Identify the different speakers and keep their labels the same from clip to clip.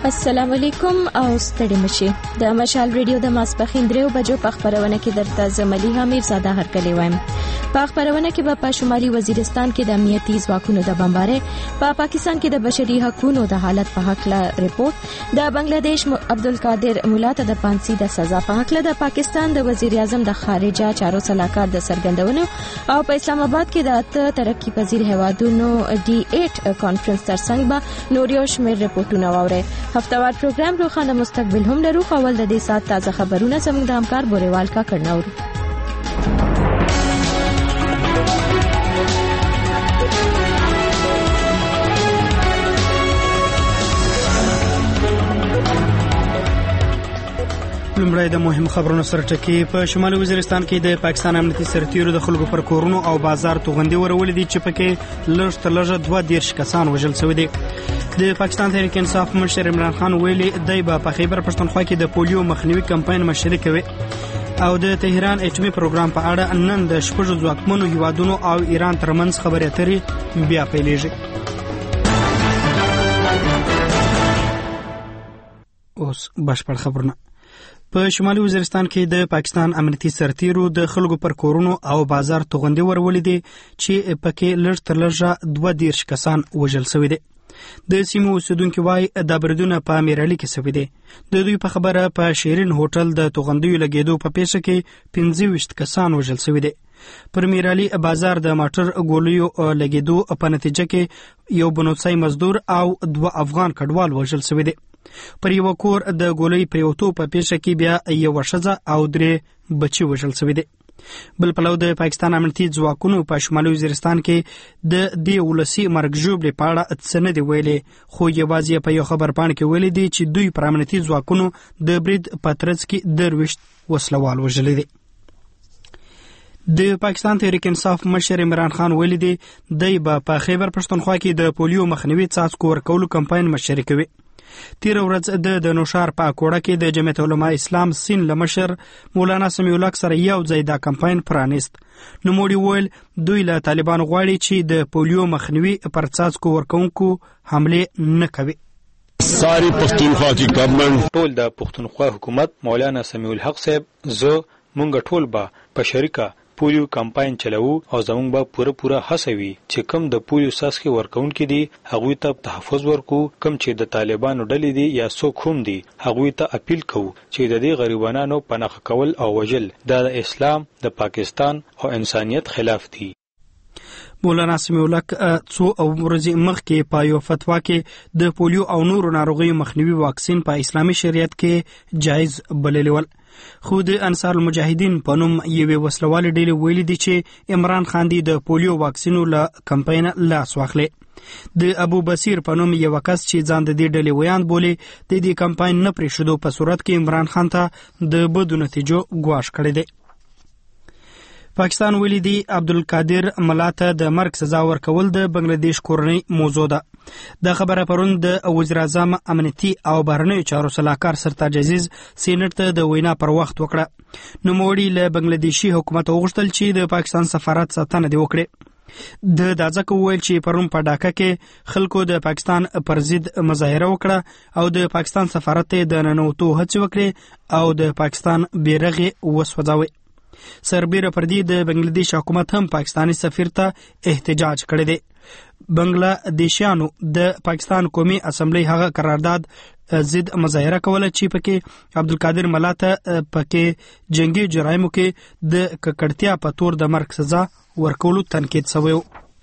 Speaker 1: السلام علیکم او ستړي مشي د مشال ریډیو د ماسپخین 3 بجو په خبرونه کې درته زملي حمیر زاده هرکلی وایم. په خبرونه کې په شمالي وزیرستان کې د امنیتي ځواکونو د بمبارۍ، په پاکستان کې د بشري حقوقو د حالت په حق له ریپورت، د بنگلاديش عبدالقادر مولا ته د پانسي د سزا په حق له د پاکستان د وزیر اعظم د خارجه چارو صلاحکار د سرګندونو او په اسلام آباد کې د ترقی پذیر هیوادونو D8 کانفرنس ترڅنګ به نور یو شمېر ریپورتونه واوري. هفتوار پروګرام روخانه مستقبل هم لرو. اول د دې سات تازه خبرونه زموږ د همکار بوریوال کا کړناورو.
Speaker 2: لومړی د مهم خبرونو سره ټکی. په شمالي وزیرستان کې د پاکستان امنیتي سرتیرو د خلکو پر کورونو او بازار توغندي ورولې دي چې پکې لږ تر لږه 22 کسان وژل شوي دي. د پاکستان تحریک انصاف مشر عمران خان ویلي دی به په خیبر پښتونخوا کې د پولیو مخنیوي کمپاین مشري کوي او د تهران اټومي پروګرام په اړه نن د شپږ ځواکمنو هیوادونو او ایران ترمنځ خبرې اترې بیا پیلېږي. اوس بشپړ خبرونه. په شمالي وزیرستان کې د پاکستان امنیتي سرتیرو د خلکو پر کورونو او بازار توغندي ورولې دي چې پکې لږ تر لږه 22 کسان وژل شوي دي. د سیمو اوسیدونکو وايي د بریدونو په میرالي کې شوي دي. د دوی په خبره په شیرین هوټل د توغندیو لګیدو په پیښه کې 25 کسان وژل شوي دي. پر میرالي بازار د ماټر ګولیو لګیدو په نتیجه کې یو بنوڅای مزدور او 2 افغان کډوال وژل شوي دي. پر یو کور د ګولۍ پریوتو په پیښه کې بیا یو ښځه او 3 بچي وژل شوي دي. بل پلو د پاکستان امنیتي ځواکونو په شمالي وزیرستان کې د دې ولسی مرګ ژوبلې په اړه څه نه دی ویلي، خو یوازې په یو خبر پاڼه کې ویلي دي چې دوی پر امنیتي ځواکونو د برید په ترڅ کې 23 وسلوال وژلي دي. د پاکستان تحریک انصاف مشر عمران خان ویلي دی دی به په خیبر پښتونخوا کې د پولیو مخنیوي څاڅکو ورکولو کمپاین مشري کوي. تیر ورځ د نوشار په کوړه کې د جمعیت علماء اسلام سین لمشر مولانا سمیع الله سره یو ځای دا کمپاین پرانیست. نوموړي ویل دوی له طالبان غواړي چې د پولیو مخنیوي پر څاڅکو ورکونکو حمله نه کوي.
Speaker 3: ساری پښتونخوا کی ګورنمنت
Speaker 4: ټول د پښتونخوا حکومت مولانا سمیع الحق صاحب زه مونږ ټول به په شریکه پولیو کمپاین چلاو او زمونږ به پوره هڅوي چې کم د پولیو ساسکي ورکونکو دي هغوی ته تحفظ ورکو، کم چې د طالبانو ډلې دي یا څوک هم دي هغوی ته اپیل کوو چې د دې غریبانو پناه کول او وژل د اسلام، د پاکستان او انسانیت خلاف دي.
Speaker 2: مولانا سمیع الله څو ورځې مخکې په یو فتوا کې د پولیو او نورو ناروغیو مخنیوي واکسین په اسلامي شریعت کې جایز بللی ول. خو د انصار المجاهدین په نوم یوې وسلوالې ډلې ویلي دي چې عمران خان دی د پولیو واکسینو له کمپاین لاس واخلي. د ابو بصیر په نوم یو کس چې ځان د دې ډلې ویاند بولي د دې کمپاین نه پریښودو په صورت کې عمران خان ته د بدو نتیجو ګواښ کړی دی. پاکستان ویلي دی عبدالقادر مولا ته د مرګ سزا ورکول د بنگلاديش کورنۍ موضوع ده. دا خبره پرون د وزیر اعظم امنیتي او بهرنیو چارو صلاحکار سرتاج عزیز سینټ ته د وینا پر وخت وکړه. نوموړي له بنگلاديشي حکومت وغوښتل چې د پاکستان سفارت ساتنه دی وکړي. د ځکه ویل چې پرون په ډاکا کې خلکو د پاکستان پر ضد مظاهره وکړه او د پاکستان سفارت ته د ننوتو هڅه وکړي او د پاکستان بیرغ وسوځاوي. سربیره پردی د بنگلاديش حکومت هم پاکستانی سفیر ته احتجاج کړی دی. بنگلاديشیانو د پاکستان قومي اسمبلی هغه قرارداد ضد مظاهره کوله چې پکې عبدالقادر مولا ته پکې جنگي جرایمو کې د ککړتیا په تور د مرګ سزا ورکولو تنقید شوی.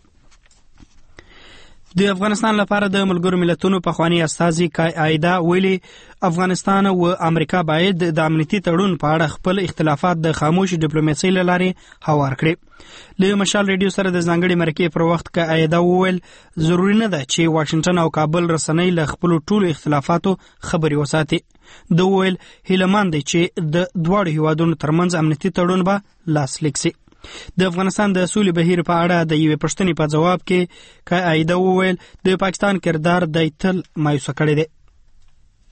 Speaker 2: د افغانستان لپاره د ملګرو ملتونو پخوانی استازي کای عایده ویلي افغانستان او امریکا باید د امنیتي تړون په اړه خپل اختلافات د خاموش ډیپلوماسۍ له لارې هوار کړي. له مشال ریډیو سره د ځانګړي مرکې پر وخت کای عایده وویل ضروري نه ده چې واشنگټن او کابل رسنۍ له خپل ټولو اختلافاتو خبري وساتي. د ویل هیلمان دی چې د دواړو هیوادونو ترمنځ امنیتي تړون به لاسلیک شي. د افغانستان د سولې بهیر په اړه د یوې پوښتنې په جواب کې کای عایده وویل د پاکستان کردار د تل مایوسه کړی دی.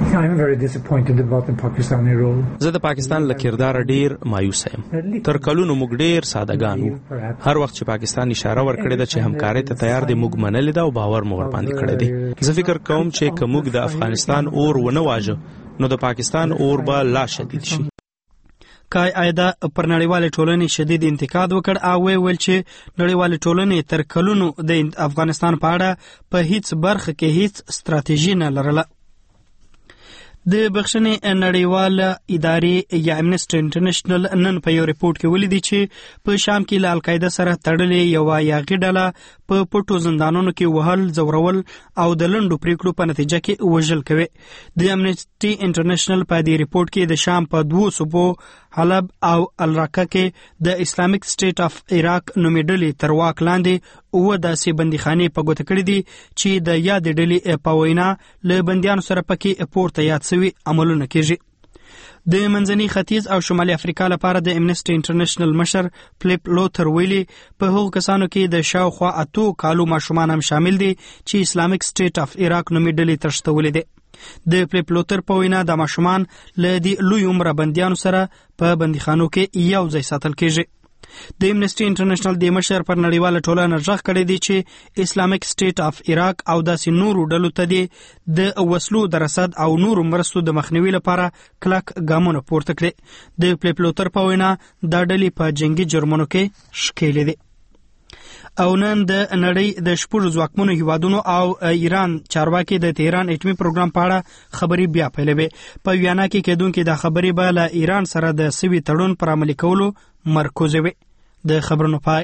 Speaker 5: زه د پاکستان له کردار ډیر مایوس یم. تر کلونو موږ ډیر سادهګان وو. هر وخت چې پاکستان اشاره ورکړې ده چې همکارۍ ته تیار دی موږ منلې ده او باور مو ورباندې کړی دی. زه فکر کوم چې که موږ د افغانستان اور ونه واجه نو د پاکستان اور به لا شدید شي.
Speaker 2: کای ایدا پر نړیوالې ټولنې شدید انتقاد وکړ او ویل چې نړیوالې ټولنې تر کلونو د افغانستان په اړه په هیڅ برخه کې هیڅ ستراتیژي نه لرله. د بخښنې نړیواله ادارې یا امنسټي انټرنیشنل نن په یو ریپورت کې ولیدي چې په شام کې له القاعده سره تړلې یو یاغي ډله په پټو زندانونو کې وهل، ځورول او د لنډو پریکړو په نتیجه کې وژل کوي. د امنسټي انټرنیشنل په دې ریپورت کې د شام په 2 صوبو حلب او الراقه کې د اسلامیک سټیټ اف عراق نومې ډلې تر واک لاندې اوه داسې بندیخانې په ګوته کړې دي چې د یادې ډلې په وینا له بندیانو سره پکې پورته یاد شوي عملونه کېږي. د منځني ختیځ او شمالي افریقا لپاره د امنسټي انټرنیشنل مشر فلیپ لوتر ویلي په هغو کسانو کې د شاوخوا 8 کالو ماشومان هم شامل دي چې اسلامیک سټیټ اف عراق نومې ډلې ترشتولې دي. د فلیپ لوتر په وینا د ماشومان له دې لوی عمره بندیانو سره په بندیخانو کې یو ځای ساتل کېږي. د امنسټي انټرنیشنل د مشر پر نړیواله ټولنه ژغ کړی دی چې اسلامیک سټیټ اف عراق او داسې نورو ډلو ته د وسلو د رصد او نورو مرستو د مخنیوي لپاره کلک ګامونه پورته کړي. د فلیپ لوتر په وینا دا ډلې په جنگي جرمونو کې ښکېلې دي. او نن د نړۍ د شپږ ځواکمنو هیوادونو او ایران چارواکي د تهران اټومي پروګرام په اړه خبرې بیا پیلوي. په ویانا کې کېدونکې دا خبرې به له ایران سره د سوي تړون پر عملي کولو مرکز وي. د خبرونو پای.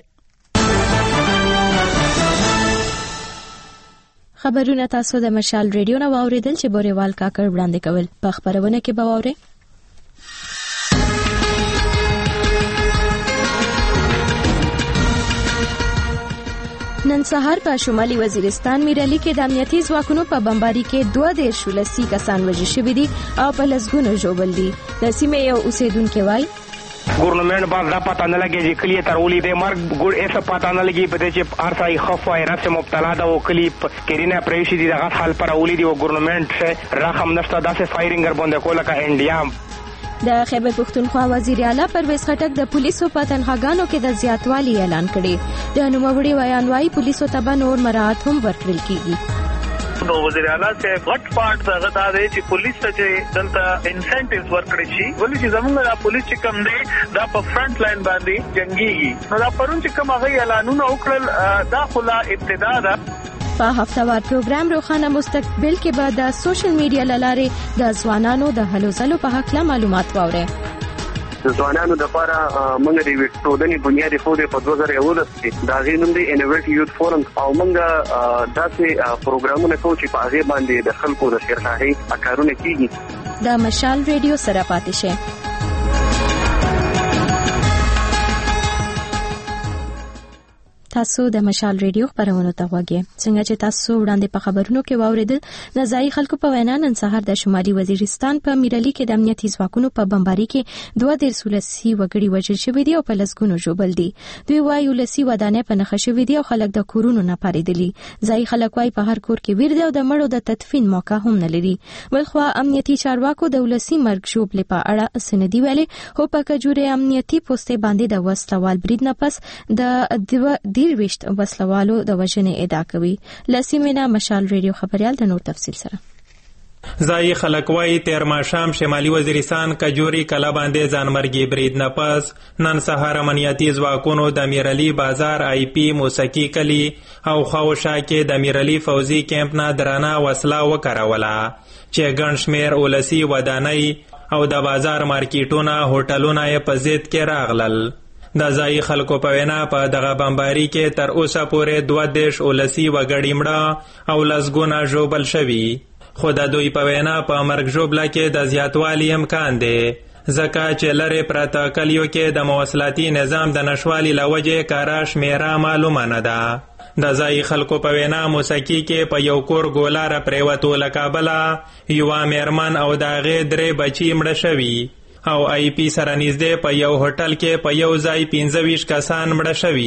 Speaker 1: خبرونه تاسو د مشال ریډیو نه واوریدل چې بوريوال کاکړ وړاندې کول. په خبرونه کې به واورئ نن سهار په شمالي وزیرستان میرالي کې د امنیتي ځواکونو په بمباري کې 2 کسان وژل شوي دي او په لسګونو ژوبل دي. د سیمې یو اوسیدونکو وایي
Speaker 6: ګورنمنت باز دا پته نه لګي چې کلی ترولې د مرګ ګور ایسه پته نه لګي په دې چې ارسای خف وایرس مبتلا ده او کلی کرینا پریشي دي دغه حال پر اولې دی او ګورنمنت سے رقم نشته داسې فایرینګر باندې کوله کا انډیا.
Speaker 1: د خیبر پختونخوا وزیر اعلی پرویز خټک د پولیسو په تنخواګانو کې د زیاتوالي اعلان کړي. د نوموړي بیان وايي پولیسو ته به نور مراعات هم ورکړل کیږي.
Speaker 7: نو وزیر اعلی سے غټ پارت هغه دا دی چې پولیس ته چې دلته انسنټیوز ورکړي شي ولې چې زموږ د پولیس چې کم دی دا په فرنٹ لاین باندې جنگيږي. نو دا پرون چې کوم هغه اعلانونه وکړل دا خلا ابتدا ده.
Speaker 1: په هفتوار پروګرام روخانه مستقبل کې به د سوشل میډیا لارې د ځوانانو د هلو ځلو په حق له معلومات واورئ.
Speaker 8: د ځوانانو لپاره موږ د ټولنې بنیادي خوده په 2011 کې دا غینوم دی انوویټ یوث فورم او موږ داسې پروګرامونه کوو چې په هغه باندې د خلکو د شرکاهي کارونه کیږي.
Speaker 1: د مشال ریډیو سره پاتې شئ. تاسو د مشال ریډیو خبرونه ته غوږی. څنګه چې تاسو وړاندې په خبرونو کې واوریدل نزاعي خلکو په وینا نن سهار د شمالي وزیرستان په میرالي کې د امنیتي ځواکونو په بمباري کې 2 وګړي وژل شوي دي او په لسګونو ژوبل دي. دوی وايي ولسي ودانۍ په نښه شوي دي او خلک د کورونو نه پاریدلي. ځای خلک وايي په هر کور کې ویر دی او د مړو د تدفین موقع هم نه لري. بلخوا امنیتي چارواکو د ولسي مرګ ژوبلې په اړه سندي ویلي هو په کجوري امنیتي پوسټ باندې د وسلوال برید نه پس د وشت وسلوالو د وژنې ادعا کوي. لسیمینا مشال ریډیو خبريال د نور تفصیل سره.
Speaker 9: ځای خلک وايي تیر ماښام شمالي وزیرستان کجوري کلا باندې ځانمرګي برید نه پس نن سهار امنیتي ځواکونو د میرالي بازار آی پی موسکی کلی او خواوشا کې د میرالي فوزي کیمپ نه درانه وسله وکاروله چې ګڼ شمېر ولسي ودانۍ او د بازار مارکیټونه هوټلونه یې په ضد کې راغلل. د ځای خلکو په وینا په دغه بمباري کې تر اوسه پورې 22 ولسي وګړي مړه او لسګونه ژوبل شوي. خو د دوی په وینا په مرګ ژوبله کې د زیاتوالي امکان دی ځکه چې لرې پراته کلیو کې د مواصلاتي نظام د نشوالي له وجې کاره شمېره معلومه نه ده. د ځای خلکو په وینا موسکی کې په یو کور ګولاره پریوتو له کابله یوه میرمن او د هغې 3 بچي مړه شوي او آی پی سره نږدې په یو هوټل کې په یو ځای 25 کسان مړه شوي.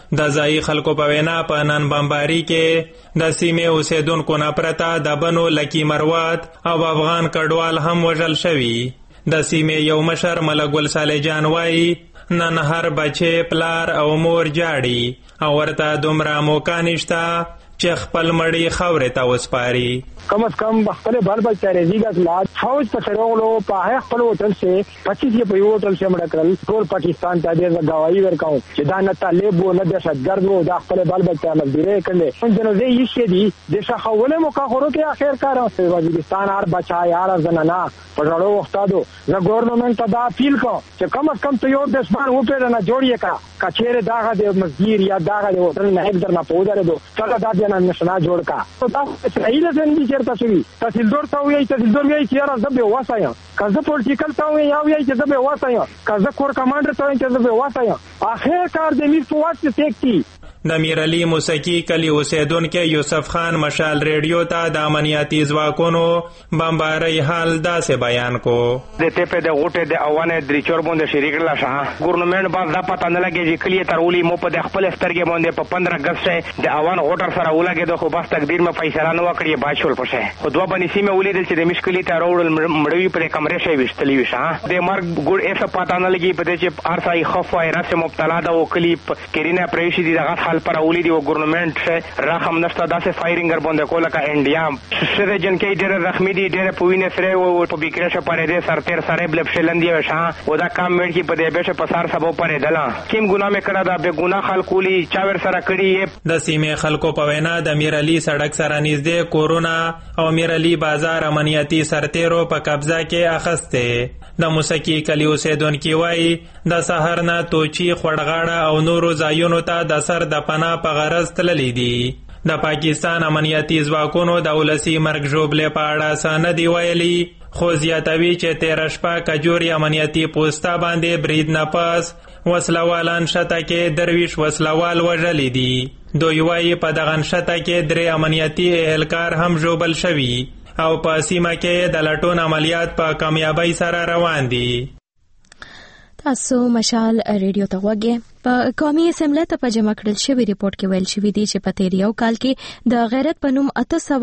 Speaker 9: د ځایي خلکو په وینا په نن بمباري کې د سیمې اوسیدونکو نه پرته د بنو لکی مروات او افغان کډوال هم وژل شوي. د سیمې یو مشر ملک ګل صالح جان وایي نن هر بچی پلار او مور جاړي او ورته دومره موقع نشته چې خپل مړی خاورې ته وسپاري.
Speaker 6: کم از کم خپل بال بچا رزيګه لاس فوج په سرولو په خپل هوټل سے 25 په یو هوټل سے مړ کړل. ټول پاکستان ته د غوايي ورکاو چې دا نه طالب و نه دهشتګرد و دا خپل بال بچا مزدوري کړل. څنګه زه یې شې دي د شخوله مقاخرو کې اخر کار وزیرستان هر بچا یار زنانا په ډړو وختادو زه ګورنمنت ته دا اپیل کوم چې کم از کم ته یو دسمان و په نه جوړی کا کچېره داغه د مسجد یا داغه د هوټل نه یک درنه پودره دو څنګه دا نه نشنا جوړ کا دا صحیح نه دی چیرته شوی تحصیلدار ته وایي تحصیلدار وایي چې را زبې واسایم کزه پولیټیکل ته وایي یا وایي چې زبې واسایم کزه کور کمانډر ته وایي چې زبې واسایم اخر کار د میر په واسطه تکتی.
Speaker 9: د میرعلی موسکی کلی اوسیدونکو یوسف خان مشال ریډیو ته د امنیتي ځواکونو بمبارۍ حال داسې بیان کو.
Speaker 6: د ټپه د غوټه د اوانه درې چور باندې شریک لا شه ګورنمنت باز دا پته نه لګي چې کلی ترولي مو په د خپل سترګې باندې په 15 اگست د اوان غوټر سره ولګي د خو بس تقدیر مې فیصله نه وکړي باشول پشه خو دوه باندې سیمه ولیدل چې د مشکلي ترول مړوي پر کمرې شي وشتلی وشه د مرګ ګور ایسه پته نه لګي په دې چې ارسای خف وایرس مبتلا ده او کلی کرینا پریشي دغه حال پر اولی دی ګورنمنت رقم نشته داسې فایرینګر باندې کوله کا انډیا سره جن کې ډېر زخمی دي ډېر پوینه سره او په بیکرشه پرې دې سرتیر سره بلب شلندې وشه او دا کام مړ کې په دې بشه پسار سبو پرې دلا کیم ګناه مې کړه دا به ګناه خلکولی چاور سره کړی.
Speaker 9: د سیمې خلکو په وینا د میرعلی سړک سره نږدې کورونا او میرعلی بازار امنیتي سرتیرو په قبضه کې اخسته. د موسکی کلی اوسیدونکو وایي د سحر نه توچی خړغاړه او نورو ځایونو ته د سر د پناه په غرض تللی دي. د پاکستان امنیتي ځواکونو د ولسی مرګ ژوبلې په اړه څه نه دی ویلي خو زیاتوي چې 13 شپه کجوري امنیتي پوسټه باندې برید نه پس وسلوالان شته کې درویش وسلوال وژلي دي. دوی وایي په دغه شته کې 3 امنیتي اهلکار هم ژوبل شوي او په سیمه کې د لټون عملیات په کامیابی سره روان دي.
Speaker 1: تاسو مشال ریډیو ته وګورئ. په قومي اسمبلی ته په جمع کړل شوی ریپورت کې ویل شوی دی چې په تیر یو کال کې د غیرت په نوم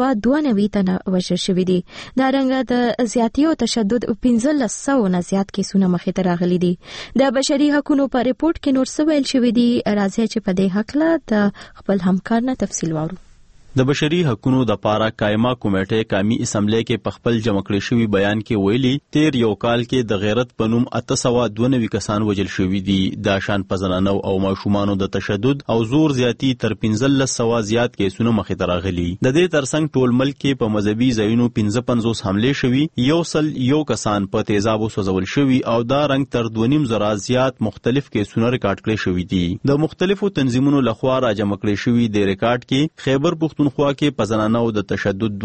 Speaker 1: 892 تنه وژل شوي دي. دا رنګه د زیاتی او تشدد 1500 نه زیات کیسونه مخې ته راغلي دي. د بشري حقوقو په ریپورت کې نور څه ویل شوی دی راځي چې په دې حق له د خپل همکار نه تفصیل واورو.
Speaker 10: د بشري حقوقو د پاره قائمه کمیټه قومي اسمبلی کې په خپل جمع کړی شوی بیان کې ویلي تیر یو کال کې د غیرت په نوم 892 کسان وژل شوي دي. د شان پزنانو او ماشومانو د تشدد او زور زیاتی تر 1500 زیات کیسونه مخې ته راغلي. د دې ترڅنګ ټول ملک کې په مذهبي ځایونو 55 حمله شوي یو کسان په تیزابو سوځول شوي او دا رنګ تر 2.5 زیات مختلف کیسونه ریکارډ کړي شوي دي. د مختلفو تنظیمونو لخوا را جمع کړي شوي د ریکارډ کې خیبر پختونخوا کې په زنانو د تشدد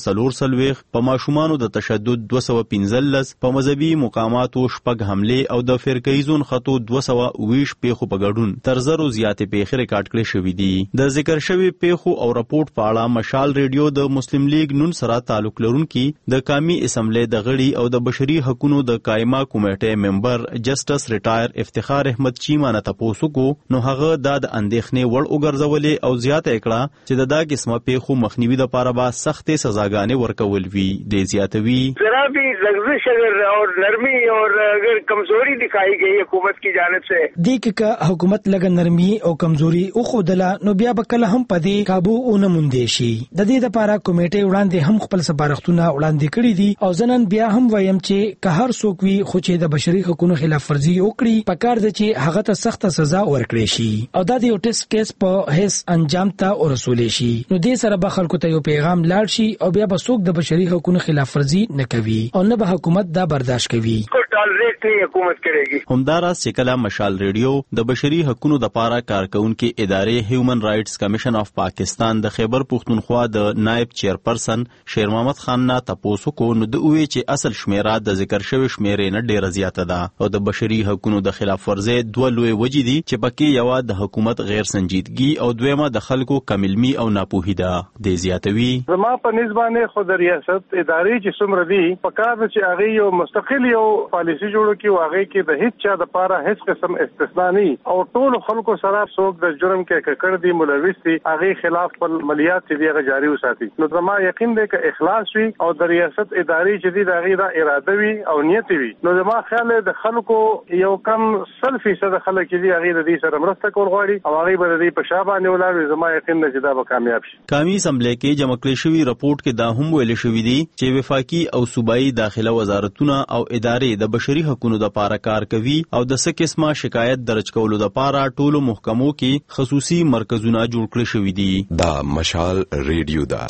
Speaker 10: 240 په ماشومانو د تشدد 215 په مذهبي مقاماتو شپږ حمله او د فرقیزون خطو 220 پیښو په ګډون تر زرو زیاتې پیښې ریکارډ کړي شوې دي. د ذکر شوی پیښو او راپورټ په اړه مشال ریډیو د مسلم لیگ نون سره تعلق لرونکي د قومي اسمبلی د غړي او د بشري حقوقو د قائمه کمیټې ممبر جسټس ریټایر افتخار احمد چیما نه تاسو کو نو هغه د اندېښنې وړ وګرځولې او زیاته کړه چې د دا قسمه پیښو مخنیوي د پاره با سخت سزاګانې ورکول وی. د زیاتوي
Speaker 7: ذرا بھی لغزش اگر اور نرمی اور اگر کمزوری دکھائی گئی حکومت کی جانب سے
Speaker 11: دیکھ کا حکومت لګ نرمی او کمزوری او خودلا نو بیا بکله هم پدې قابو اون مونږ شي. د دې لپاره کمیټه وړاندې هم خپل سپارښتونه وړاندې کړي دي او ځنن بیا هم وایم چې که هر څوک وي خو چې د بشري حقوقو خلاف ورزي وکړي پکار دي چې هغه ته سخت سزا ورکړي شي او دا د یو ټیسټ کیس په هیڅ انجام ته ورسول شي. نو دې سره به خلکو ته یو پیغام لاړ شي او بیا به څوک د بشري حقوقو خلاف ورزي نه کوي او نه به حکومت دا برداشت کوي.
Speaker 7: ټالریټ نه حکومت کړي.
Speaker 10: همدارا سیکلا مشال ریډیو د بشري حقوقو د پاره کارکونکو ادارې هیومن رائټس کمیشن اف پاکستان د خیبر پختونخوا د نائب چیرپرسن شیر محمد خان نه تاسو کو نو د وی چې اصل شمیره د ذکر شوی شمیرې نه ډیره زیاته ده او د بشري حقوقو د خلاف ورزي دوه لوی وجې دي چې پکې یو د حکومت غیر سنجیدګي او دویمه د خلکو کملمي او ناپوهي ده. د زیاتوي
Speaker 12: زما په نسبانه خود ریاست ادارې چې څومره دي پکار چې هغه یو مستقل یو پالیسی جوړو کې واغې کې د هیڅ چا د پاره هیڅ قسم استثنا نه او ټول خلکو سره څوک د جرم کې ککړ دي ملوث دي هغه خلاف پر مالیات چې دیغه جاری وساتي. نو زما یقین دی چې اخلاص وي او د ریاست اداري چې دی دغه د اراده وي او نیت وي نو زما خیال د خلکو یو کم 100% خلک چې دی هغه د دې سره مرسته کول غواړي او هغه به د دې په شابه نه ولاړ زما یقین دی چې دا به کامیاب شي.
Speaker 10: قومي اسمبلی کې جمع کړی شوی رپورت کې دا هم ویل شوی دی چې وفاقي او صوبایي داخله وزارتونه او ادارې د بشري حقوقو لپاره کار کوي او د څه قسمه شکایت درج کولو لپاره ټولو محکمو کې خصوصي مرکزونه جوړ کړی شوی دي.
Speaker 13: دا مشال ریډیو دا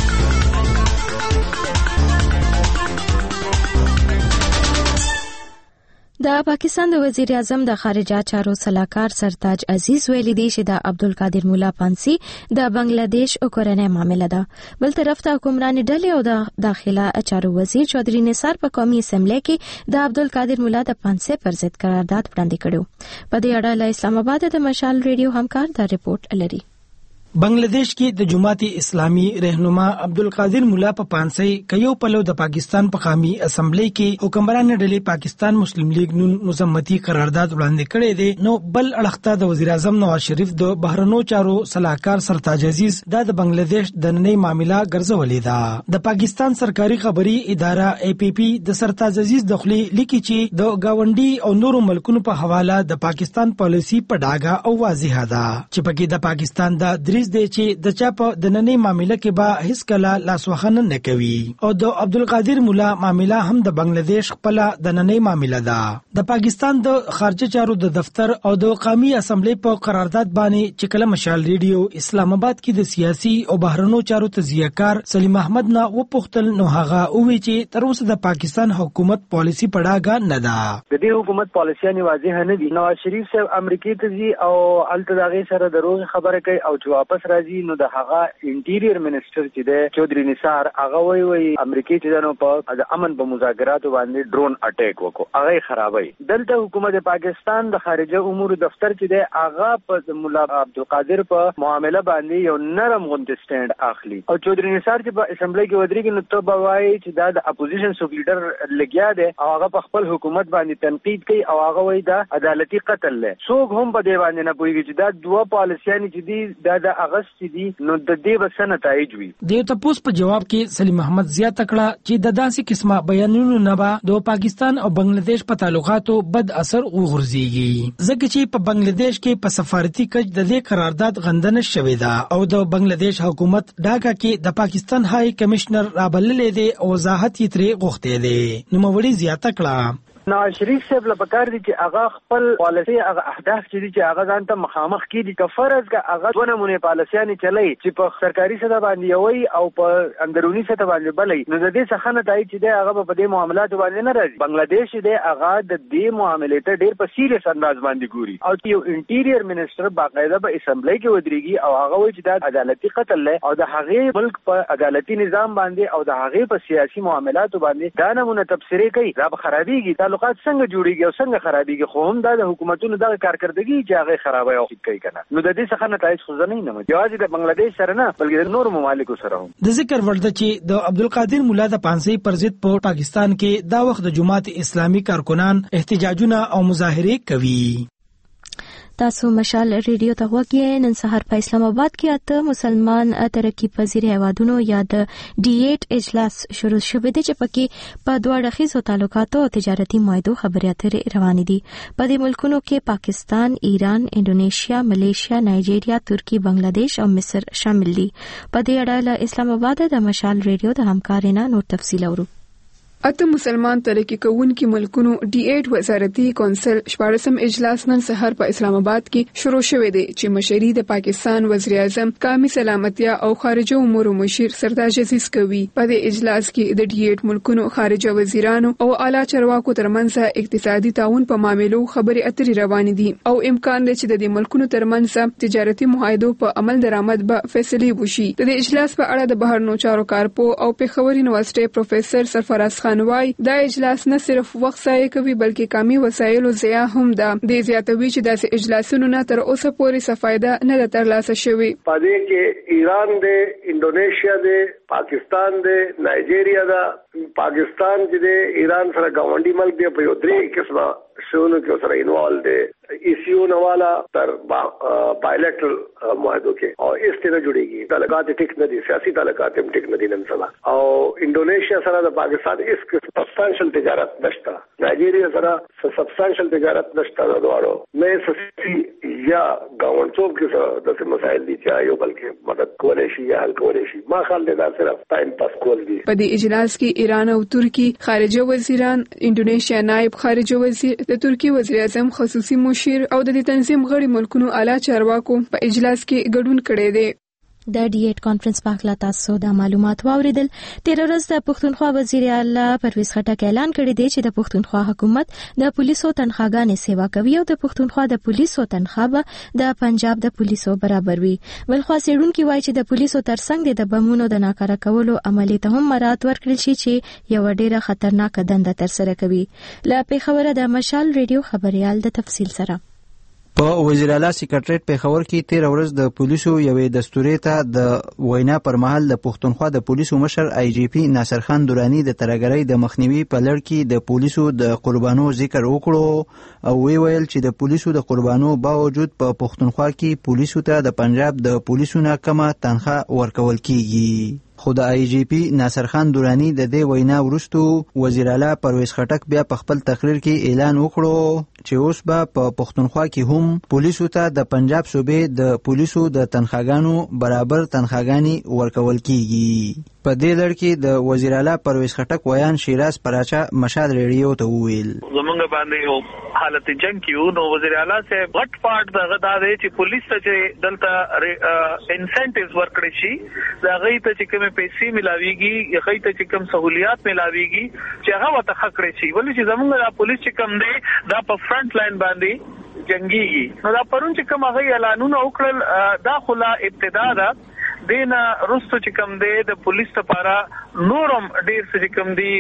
Speaker 1: د پاکستان د وزیر اعظم د خارجه چارو سلاکار سرتاج عزیز ویلي دی چې د عبدالقادر مولا پانسی د بنگلاديش او کورنۍ معاملې ده. بل طرف ته حکمران ډلې او د داخله چارو وزیر چودھری نثار په قومي اسمبلی کې د عبدالقادر مولا د پانسی پر ضد قرارداد وړاندې کړو. په دې اړه له اسلام آباد د مشال ریډیو همکار دا رپورټ لري.
Speaker 11: بنگلاديش کې د جماعت اسلامي رهنما عبدالقادر مولا په پانسۍ کيو پلو د پاکستان په قومي اسمبلی کې حکمران ډلې پاکستان مسلم لیگ نون مزمتي قرارداد وړاندې کړی دی. نو بل اړخته د وزیر اعظم نواز شریف د بهرنو چارو سلاکار سرتاج عزیز د بنگلاديش د نننۍ معاملې ګرځولې ده. د پاکستان سرکاري خبري اداره APP د سرتاج عزیز د خلی لیکي چې د گاونډي او نورو ملکونو په حواله د پاکستان پالیسي په ډاګه او واضحه ده چې پکې د پاکستان د دریز دی چې د چا په د نننۍ معاملې کې به هیڅ کله لاسوهنه نه کوي او د عبدالقادر مولا معاملې هم د بنگلاديش خپل د نننۍ معاملې ده. د پاکستان د خارجه چارو د دفتر او د قومي اسمبلی په قرارداد باندې چې کله مشال ریډیو اسلام آباد کې د سیاسي او بهرنو چارو تجزیه‌کار سلیم احمد نه وپوښتل نو هغه وویل چې تر اوسه د پاکستان حکومت پالیسی په ډاګه نه ده.
Speaker 14: د دې حکومت پالیسي نه واضح نه دي. نواز شریف صاحب امریکای ته ځي او التداغي سره د روغ خبره کوي او چې واپس راځي نو د هغه انټیریر منسٹر چې دی چودھری نثار هغه وی امریکای چې نو په د امن په مذاکراتو باندې ډرون اٹیک وکړو هغه خرابوي. دلته حکومت پاکستان د خارجه امور دفتر چې دی هغه په مولا عبدالقادر په معاملې باندې یو نرم غونډه سټاند اخلي او چودھری نثار چې په اسمبلی کې ودرېږي نو ته به وایي چې دا د اپوزیشن سو لیډر لګیا دی او هغه په خپل حکومت باندې تنقید کوي او هغه وایي دا عدالتي قتل له څوک هم په دی باندې نه پوهیږي چې دا دوه پالیسیانې چې دي د اغست دي نو د دې بسنه تایید وي.
Speaker 11: د تاسو په جواب کې سلیم احمد زیاته کړه چې د داسې قسمه بیانونو نه به د پاکستان او بنگلاديش په تعلقاتو بد اثر وغورځيږي ځکه چې په بنگلاديش کې په سفارتي کچ د دې قرارداد غندنه شوې ده او د بنگلاديش حکومت ډاکا کې د پاکستان هاي کمشنر رابللې دي او وضاحت یې ترې غوښتي دي. نو موري زیاته کړه
Speaker 14: نواز شریف صاحب له پکار دي چې هغه خپل پالیسي هغه اهداف چې هغه ځان ته مخامخ کیدي که فرض کا هغه دونه مونږه پالیسيانه چلای چې په سرکاري سطح باندې وي او په اندرونی سطح باندې بلې نو د دې څخه نه تای چې هغه په دې معاملات باندې نه راځي. بنگلاديش دې هغه د دې معاملې ته ډېر په سیریس انداز باندې ګوري او یو انټیریر منسٹر باقاعده په اسمبلی کې ودرېږي او هغه وایي چې دا عدالتي قتل له او د هغه ملک په عدالتي نظام باندې او د هغه په سیاسي معاملاتو باندې دا نمونه تبصره کوي دا به خرابېږي تعلقات څنګه جوړيږي او څنګه خرابېږي خو هم د حکومتونو د کارکردګي چې هغه خرابوي او کوي کنه نو د دې څخه نتایج خو نه نه یوازې د بنگلاديش سره نه بلکې د نورو ممالکو سره هم.
Speaker 11: د ذکر ورته چې د عبدالقادر مولا د پانسۍ پر ضد په پاکستان کې دا وخت د جماعت اسلامي کارکنان احتجاجونه او مظاهره کوي.
Speaker 1: تاسو مشال ریډیو ته وګورئ. نن سهار په اسلام آباد کې اته مسلمان ترقی پذیر هیوادونو یا د D8 اجلاس شروع شوی دی چې پکې په دوه اړخیزو تعلقاتو او تجارتي معاهدو خبرې اترې روانې دي. په دې ملکونو کې پاکستان، ایران، انډونیشیا، ملیشیا، نایجیریا، ترکی، بنگلاديش او مصر شامل دي. په دې اړه له اسلام آباد د مشال ریډیو د همکارینا نور تفصیل اورو.
Speaker 15: اته مسلمان ترقی کوونکي ملکونو D8 وزارتي کونسل 14م اجلاس نن سحر په اسلام آباد کې شروع شوی دی چې مشري د پاکستان وزیر اعظم قومي سلامتیا او خارجه امور مشیر سرتاج عزیز کوي. په دې اجلاس کې د D8 ملکونو خارجه وزیرانو او اعلی چارواکو ترمنځ اقتصادي تعاون په معاملو خبرې اترې روانې دي او امکان دی چې د دې ملکونو ترمنځ تجارتي معاهدو په عمل درآمد به فیصله وشي. د اجلاس په اړه د بهرنیو چارو کارپو او پیښور یونیورسيټي پروفیسور سرفراز خان وايي دا اجلاس نه صرف وخت ضایع کوي بلکې کمی وسایلو ضایع هم ده. د زیاتوي چې داسې اجلاسونو نه تر اوسه پورې څه فائدہ نه ترلاسه شوی.
Speaker 16: پدې کې ایران دی، انډونیشیا دی، پاکستان دی، نایجیریا دا. پاکستان چې دی ایران سره ګاونډي ملک دی په یو درې قسمه شونو کې سره انوالو دی. ایسیو نوالا تر بایلیټرل معاهدو کې او اس ته نه جوړیږي. تعلقات ټیک نه دي، سیاسي تعلقات هم ټیک نه دي نن سبا. او انډونیشیا سره د پاکستان اس کې سبستانشل تجارت نشته، نایجیریا سره سبستانشل تجارت نشته. دواړو مې سسي یا گاونډوب کې د مسایل دي چې یو بلکې مدد کولای شي یا حل کولای شي. ما خیال دی دا صرف ټایم پاس کول دي.
Speaker 15: په دې اجلاس کې ایران او ترکی خارجه وزیران، انډونیشیا نائب خارجه وزیر، د ترکی وزیر اعظم خصوصي مشیر او د تنظیم غړي ملکونو اعلی چارواکو په اجلاس کې ګډون کړی دی.
Speaker 1: د ډي 8 کانفرنس په اړه تاسو د معلومات واوریدل. تیر ورځ د پښتونخوا وزیر اعلی پرویز خټک اعلان کړی دی چې د پښتونخوا حکومت د پولیسو تنخواګانې سیوا کوي او د پښتونخوا د پولیسو تنخواه به د پنجاب د پولیسو برابر وي. بلخوا سیډونکو وایي چې د پولیسو ترڅنګ د بمونو د ناکاره کولو عملي ته هم مراعات ورکړل شي چې یو ډیره خطرناک دنده ترسره کوي. له پیښوره د مشال ریډیو خبريال د تفصیل سره.
Speaker 17: په وزیر اعلی سکریټریټ پیښور کې تیر ورځ د پولیسو یوې دستوري ته د وینا پر مهال د پښتونخوا د پولیسو مشر آی جی پی ناصر خان درانی د ترګرۍ د مخنیوي په لړ کې د پولیسو د قربانو ذکر وکړو او ویل چې د پولیسو د قربانو باوجود په پښتونخوا کې پولیسو ته د پنجاب د پولیسو نه کمه تنخواه ورکول کیږي. خو د آی جی پی ناصر خان درانی د دې وینا وروسته وزیر اعلی پرویز خټک بیا په خپل تقریر کې اعلان وکړو چې اوس به په پښتونخوا کې هم پولیسو ته د پنجاب صوبې د پولیسو د تنخواګانو برابر تنخواګانې ورکول کیږي. په دې لړ کې د وزیر اعلی پرویز خټک ویان شیراز پراچا مشال ریډیو ته وویل.
Speaker 7: زمونږ باندې یو حالت جنگ کیو نو وزیر اعلی سے غټ پارت دغه دا دی چې پولیس ته چې دلته انسنټیوز ورکړي شي دا غي ته چې کوم پیسې ملاويږي یا غي ته چې کوم سہولیات ملاويږي چې هغه وته خکړي شي. ولې چې زمونږ د پولیس چې کوم دی دا په فرنٹ لاین باندې جنگيږي. نو دا پرون چې کوم هغه اعلانونه وکړل دا خلا ابتدا ده. دینا رستو چې کوم دی د پولیس لپاره نورم ډیر څه کوم دی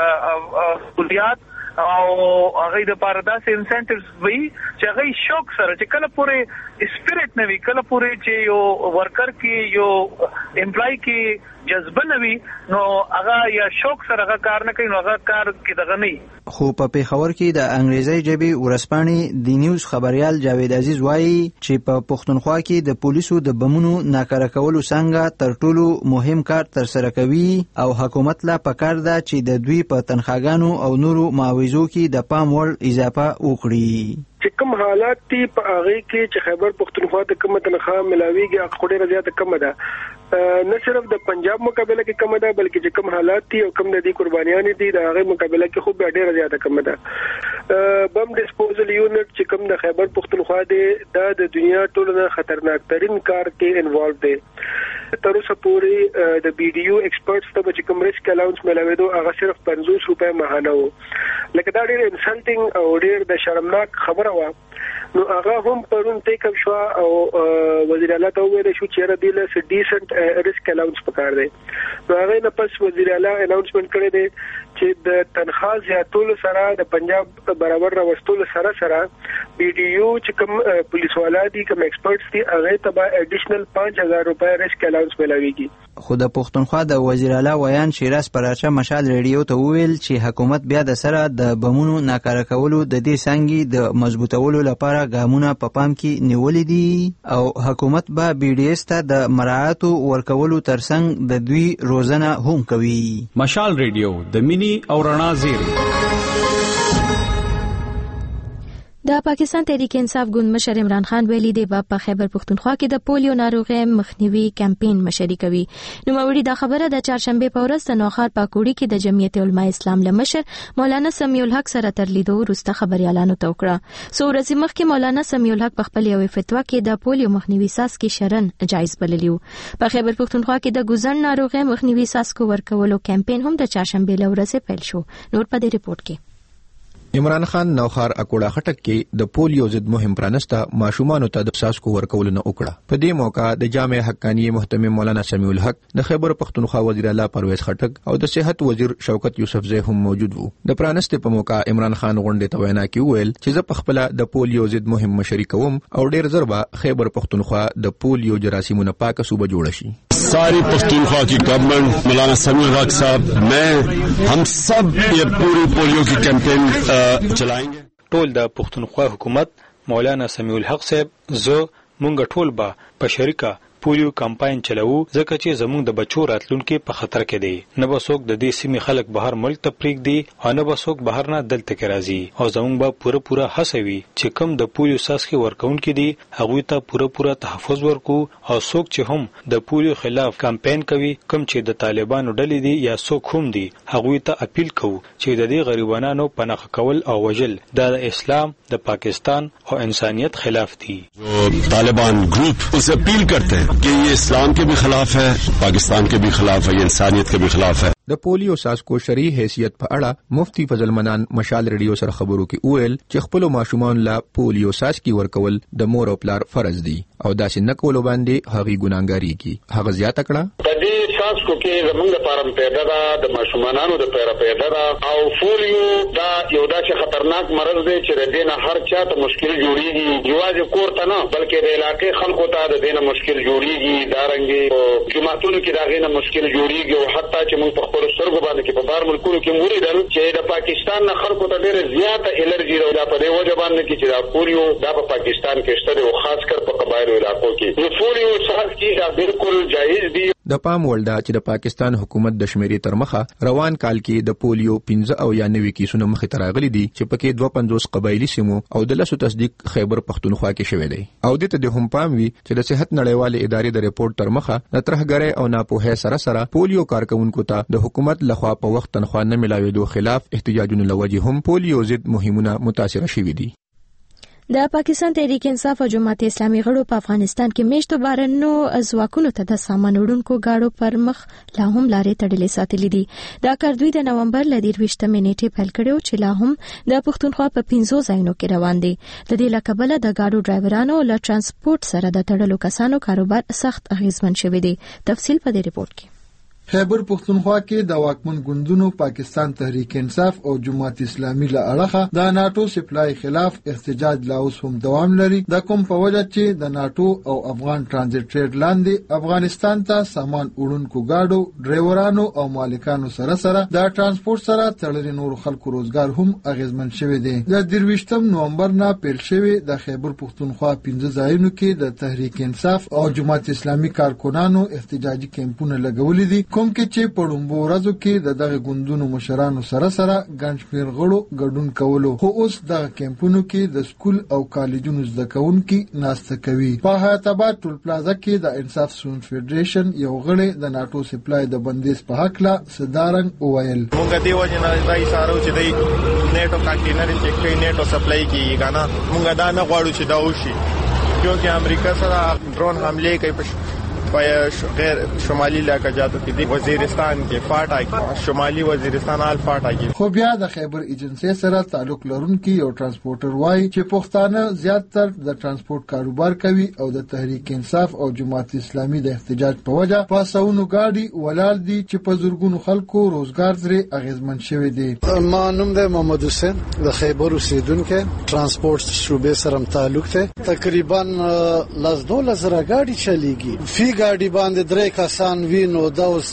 Speaker 7: سہولیات او هغه د لپاره داسې انسنټیوز وي چې هغه شوق سره چې کله پورې سپیریټ نه وي، کله پورې چې یو ورکر کې یو امپلای کې جذبه نه وي نو هغه یا شوق سره هغه کار نه کوي، نو هغه کار کې دغه نه.
Speaker 17: خو په پیښور کې د انګریزي ژبې ورسپانې د نیوز خبريال جاوید عزیز وایي چې په پښتونخوا کې د پولیسو د بمونو ناکاره کولو څنګه تر ټولو مهم کار تر سره کوي او حکومت لا پکار ده چې د دوی په تنخواګانو او نورو معاوضو کې د پام وړ اضافه وکړي.
Speaker 16: چې کوم حالات تی په هغه کې چې خیبر پښتونخوا ته کومه تنخواه ملاويږي هغه ډېره زیاته کم ده. نه صرف د پنجاب مقابله کې کم ده بلکې چې کوم حالات تی او کوم د دې قربانيان دي د هغه مقابله کې خو ډېره زیاته کم ده. بم ډیسپوزل یونټ چې کوم د خیبر پښتونخوا دی دا د دنیا ټولنه خطرناک ترين کار کې انوالو دی. تر اوسه پورې د بي ډي یو ایکسپرټس ته چې کوم ریسک الاونس ملاويدو هغه صرف 50 روپے ماهانه وو. لکه دا ډېر انسلټینګ او ډېر د شرمناک خبره و. نو هغه هم پرون ټیک اپ شو او وزیر اعلی ته ویل شو چې را دی له ډیسنٹ ریسک الاونس پکار دی. نو هغه نه پس وزیر اعلی اناونسمنت کړی دی چې د تنخواه زیاتولو سره د پنجاب برابر راوستلو سره بي ډي یو چې کوم پولیس والا دي کوم ایکسپرټس دي هغه ته به اډیشنل 5000 روپے ریسک الاونس ملاويږي.
Speaker 17: خو د پښتونخوا د وزیر اعلی ویان شیراز پراچا مشال ریډیو ته ویل چې حکومت بیا د سره د بمونو ناکاره کولو د دې څنګه د مضبوطولو لپاره ګامونه په پام کې نیولې دي او حکومت به بي ډي اس ته د مراعات ورکولو ترڅنګ د دوی روزنه هم کوي.
Speaker 18: مشال ریډیو د مینی او رڼا زیری.
Speaker 1: د پاکستان تحریک انصاف ګوند مشر عمران خان ویلي دی په خیبر پښتونخوا کې د پولیو ناروغي مخنیوي کمپاین مشري کوي. نو موري دا خبره د چهارشنبه په ورځ د نوخار پاکوړي کې د جمعیت علماء اسلام لمشر مولانا سمیع الحق سره تر لیدو وروسته خبريالانو ته وکړه. سو ورځې مخکې مولانا سمیع الحق په خپل یو فتوا کې د پولیو مخنیوي ساسکي شرن جایز بللیو. په خیبر پښتونخوا کې د ګوزن ناروغي مخنیوي ساسکو ورکولو کمپاین هم د چهارشنبه ورځ پیل شو. نور په دې ریپورت کې
Speaker 19: عمران خان نوخار اکوړه خټک کې د پولیو ضد مهم پرانسته ماشومان ته د څاڅکو ورکول نه وکړه. په دې موقع د جامع حقانی محترم مولانا سمیع الحق، د خیبر پختونخوا وزیر اعلی پرویز خټک او د صحت وزیر شوکت یوسفزئی هم موجود وو. د پرانسته په موقع عمران خان غونډې ته وینا کې وویل چې زه په خپل د پولیو ضد مهم مشري کوم او ډیر زربا خیبر پختونخوا د پولیو جراثیمونو پاکه صوبه جوړ شي.
Speaker 3: सारी पख्तूनख्वा की गवर्नमेंट मौलाना समीउल हक साहब मैं हम सब ये पूरी पोलियो की कैंपेन चलाएंगे.
Speaker 4: ټول د پختونخوا حکومت مولانا سمیع الحق صاحب زه مونږ ټول به په شریکه پولیو کمپاین چلاو ځکه چې زموږ د بچو راتلونکي په خطر کې دي. نه به څوک د دې سیمې خلک بهر ملک ته پرېږدي او نه به څوک بهر نه دلته کې راځي او زموږ به پوره هڅه وي چې کوم د پولیو څاڅکي ورکوونکي دي هغوی ته پوره تحفظ ورکو او څوک چې هم د پولیو خلاف کمپاین کوي کوم چې د طالبانو ډلې دي یا څوک هم دي هغوی ته اپیل کوو چې د دې غریبانو پناه کول او وژل د اسلام د پاکستان او انسانیت خلاف دي.
Speaker 3: طالبان ग्रुप उसे अपील करते हैं कि ये इस्लाम के भी खिलाफ है, पाकिस्तान के भी खिलाफ है, ये इंसानियत के भी खिलाफ है.
Speaker 19: د پولیو ساسکو شرعي حیثیت په اړه مفتی فضل منان مشال ریډیو سره خبرو کې وویل چې خپل ماشومان لا پولیو ساسکی ورکول د مور او پلار فرض دي او داسې نه کول باندې هغه ګناګاری کی. هغه زیاته کړه
Speaker 20: د دې ساسکو کې زمونږ لپاره پیدا ده د ماشومانانو د پیدا ده او پولیو دا یو داسې خطرناک مرض دی چې د دې نه هر چا ته مشکل جوړیږي، یوازې کور ته نه بلکې د علاقې خلکو ته د دې نه مشکل جوړیږي، دارنګي جماعتونو کې دا غي نه مشکل جوړیږي او حتی چې موږ په سترګو باندې کې په بار ملکونو کې موریدل چې د پاکستان نه خلکو ته ډېره زیاته الرجی راوړه په دې وجه باندې کې چې دا پولیو دا په پاکستان کې شته او خاص کر په قبایلو علاقو کې نو پولیو ساز کې دا بالکل جایز دی.
Speaker 19: د پام وړ ده چې د پاکستان حکومت د شمیرې تر مخه روان کال کې د پولیو 15 او یا 9 کیسونه مخې ته راغلي دي چې پکې 52 قبایلی سیمو او د لسو تصدیق خیبر پختونخوا کې شوی دی او د ته د هم پام وی چې د صحت نړیوال ادارې د ریپورت تر مخه د ترهګرۍ او ناپوهۍ سره پولیو کارکونکو ته د حکومت لخوا په وخت تنخوا نه ملاويدو خلاف احتجاجونه لوجه هم پولیو ضد مهمونه متاثر شوي دي.
Speaker 1: د پاکستان تحریک انصاف او جماعت اسلامي غړو په افغانستان کې میشتو بارنو ځواکونو ته د سامان وړونکو گاډو پر مخ لا هم لارې تړلې ساتلې دي. دا کار دوی د نومبر ل 23 نیټې پیل کړو چې لا هم د پښتونخوا په 15 ځایونو کې روان دي. د دې لکبله د گاډو ډرایورانو له ترانسپورت سره د تړلو کسانو کاروبار سخت اغیزمن شوی دی. تفصیل په دې ریپورت کې.
Speaker 21: خیبر پختونخوا کې د واکمن ګوندونو پاکستان تحریک انصاف او جماعت اسلامي له اړخه د ناتو سپلای خلاف احتجاج لا اوس هم دوام لري. د کوم په وجه چې د ناتو او افغان ترانزیت ټریډ لاندې افغانستان ته سامان وړونکو گاډو ډرایورانو او مالکانو سره د ترانسپورت سره تړلې نور خلکو روزګار هم اغیزمن شوی دی. د 23 نومبر نه پیل شوی د خیبر پختونخوا 15 ځایونو کې د تحریک انصاف او جماعت اسلامي کارکونانو احتجاجي کیمپونه لګولې دي کوم کې چې په لومړو ورځو کې د دغه ګوندونو مشرانو سره ګڼ شمېر غړو ګډون کولو خو اوس دغه کیمپونو کې د سکول او کالجونو زده کوونکي ناسته کوي. په حیات آباد ټول پلازا کې د انصاف سټوډنټ فیډریشن یو غړی د ناتو سپلای د بندیز په حق لا صدارنګ وویل
Speaker 22: مونږ دی وجه نه دای سارو چې دی نیټو کانټینر چې کوي نیټو سپلای کیږي غانا مونږ دا نه غواړو چې دا وشي کیونکه امریکا سره ډرون حمله کوي غیر شمالي علاقاتو کې دی وزیرستان کې فاټا کې شمالي وزیرستان آل فاټا کې.
Speaker 21: خو بیا د خیبر ایجنسی سره تعلق لرونکي یو ترانسپورټر وایي چې پښتانه زیاتره د ترانسپورت کاروبار کوي او د تحریک انصاف او جماعت اسلامي د احتجاج په وجه پاسونو گاډي ولال دي چې په زورګونو خلکو روزګار زری اغیزمن شوی دی.
Speaker 23: ما نوم د محمد حسین د خیبر اوسیدونکو ترانسپورت شوبې سره تعلق ته تقریبا لاس 2000 گاډي چلیږي गाड़ी बांधे द्रे कसान वीनो दौस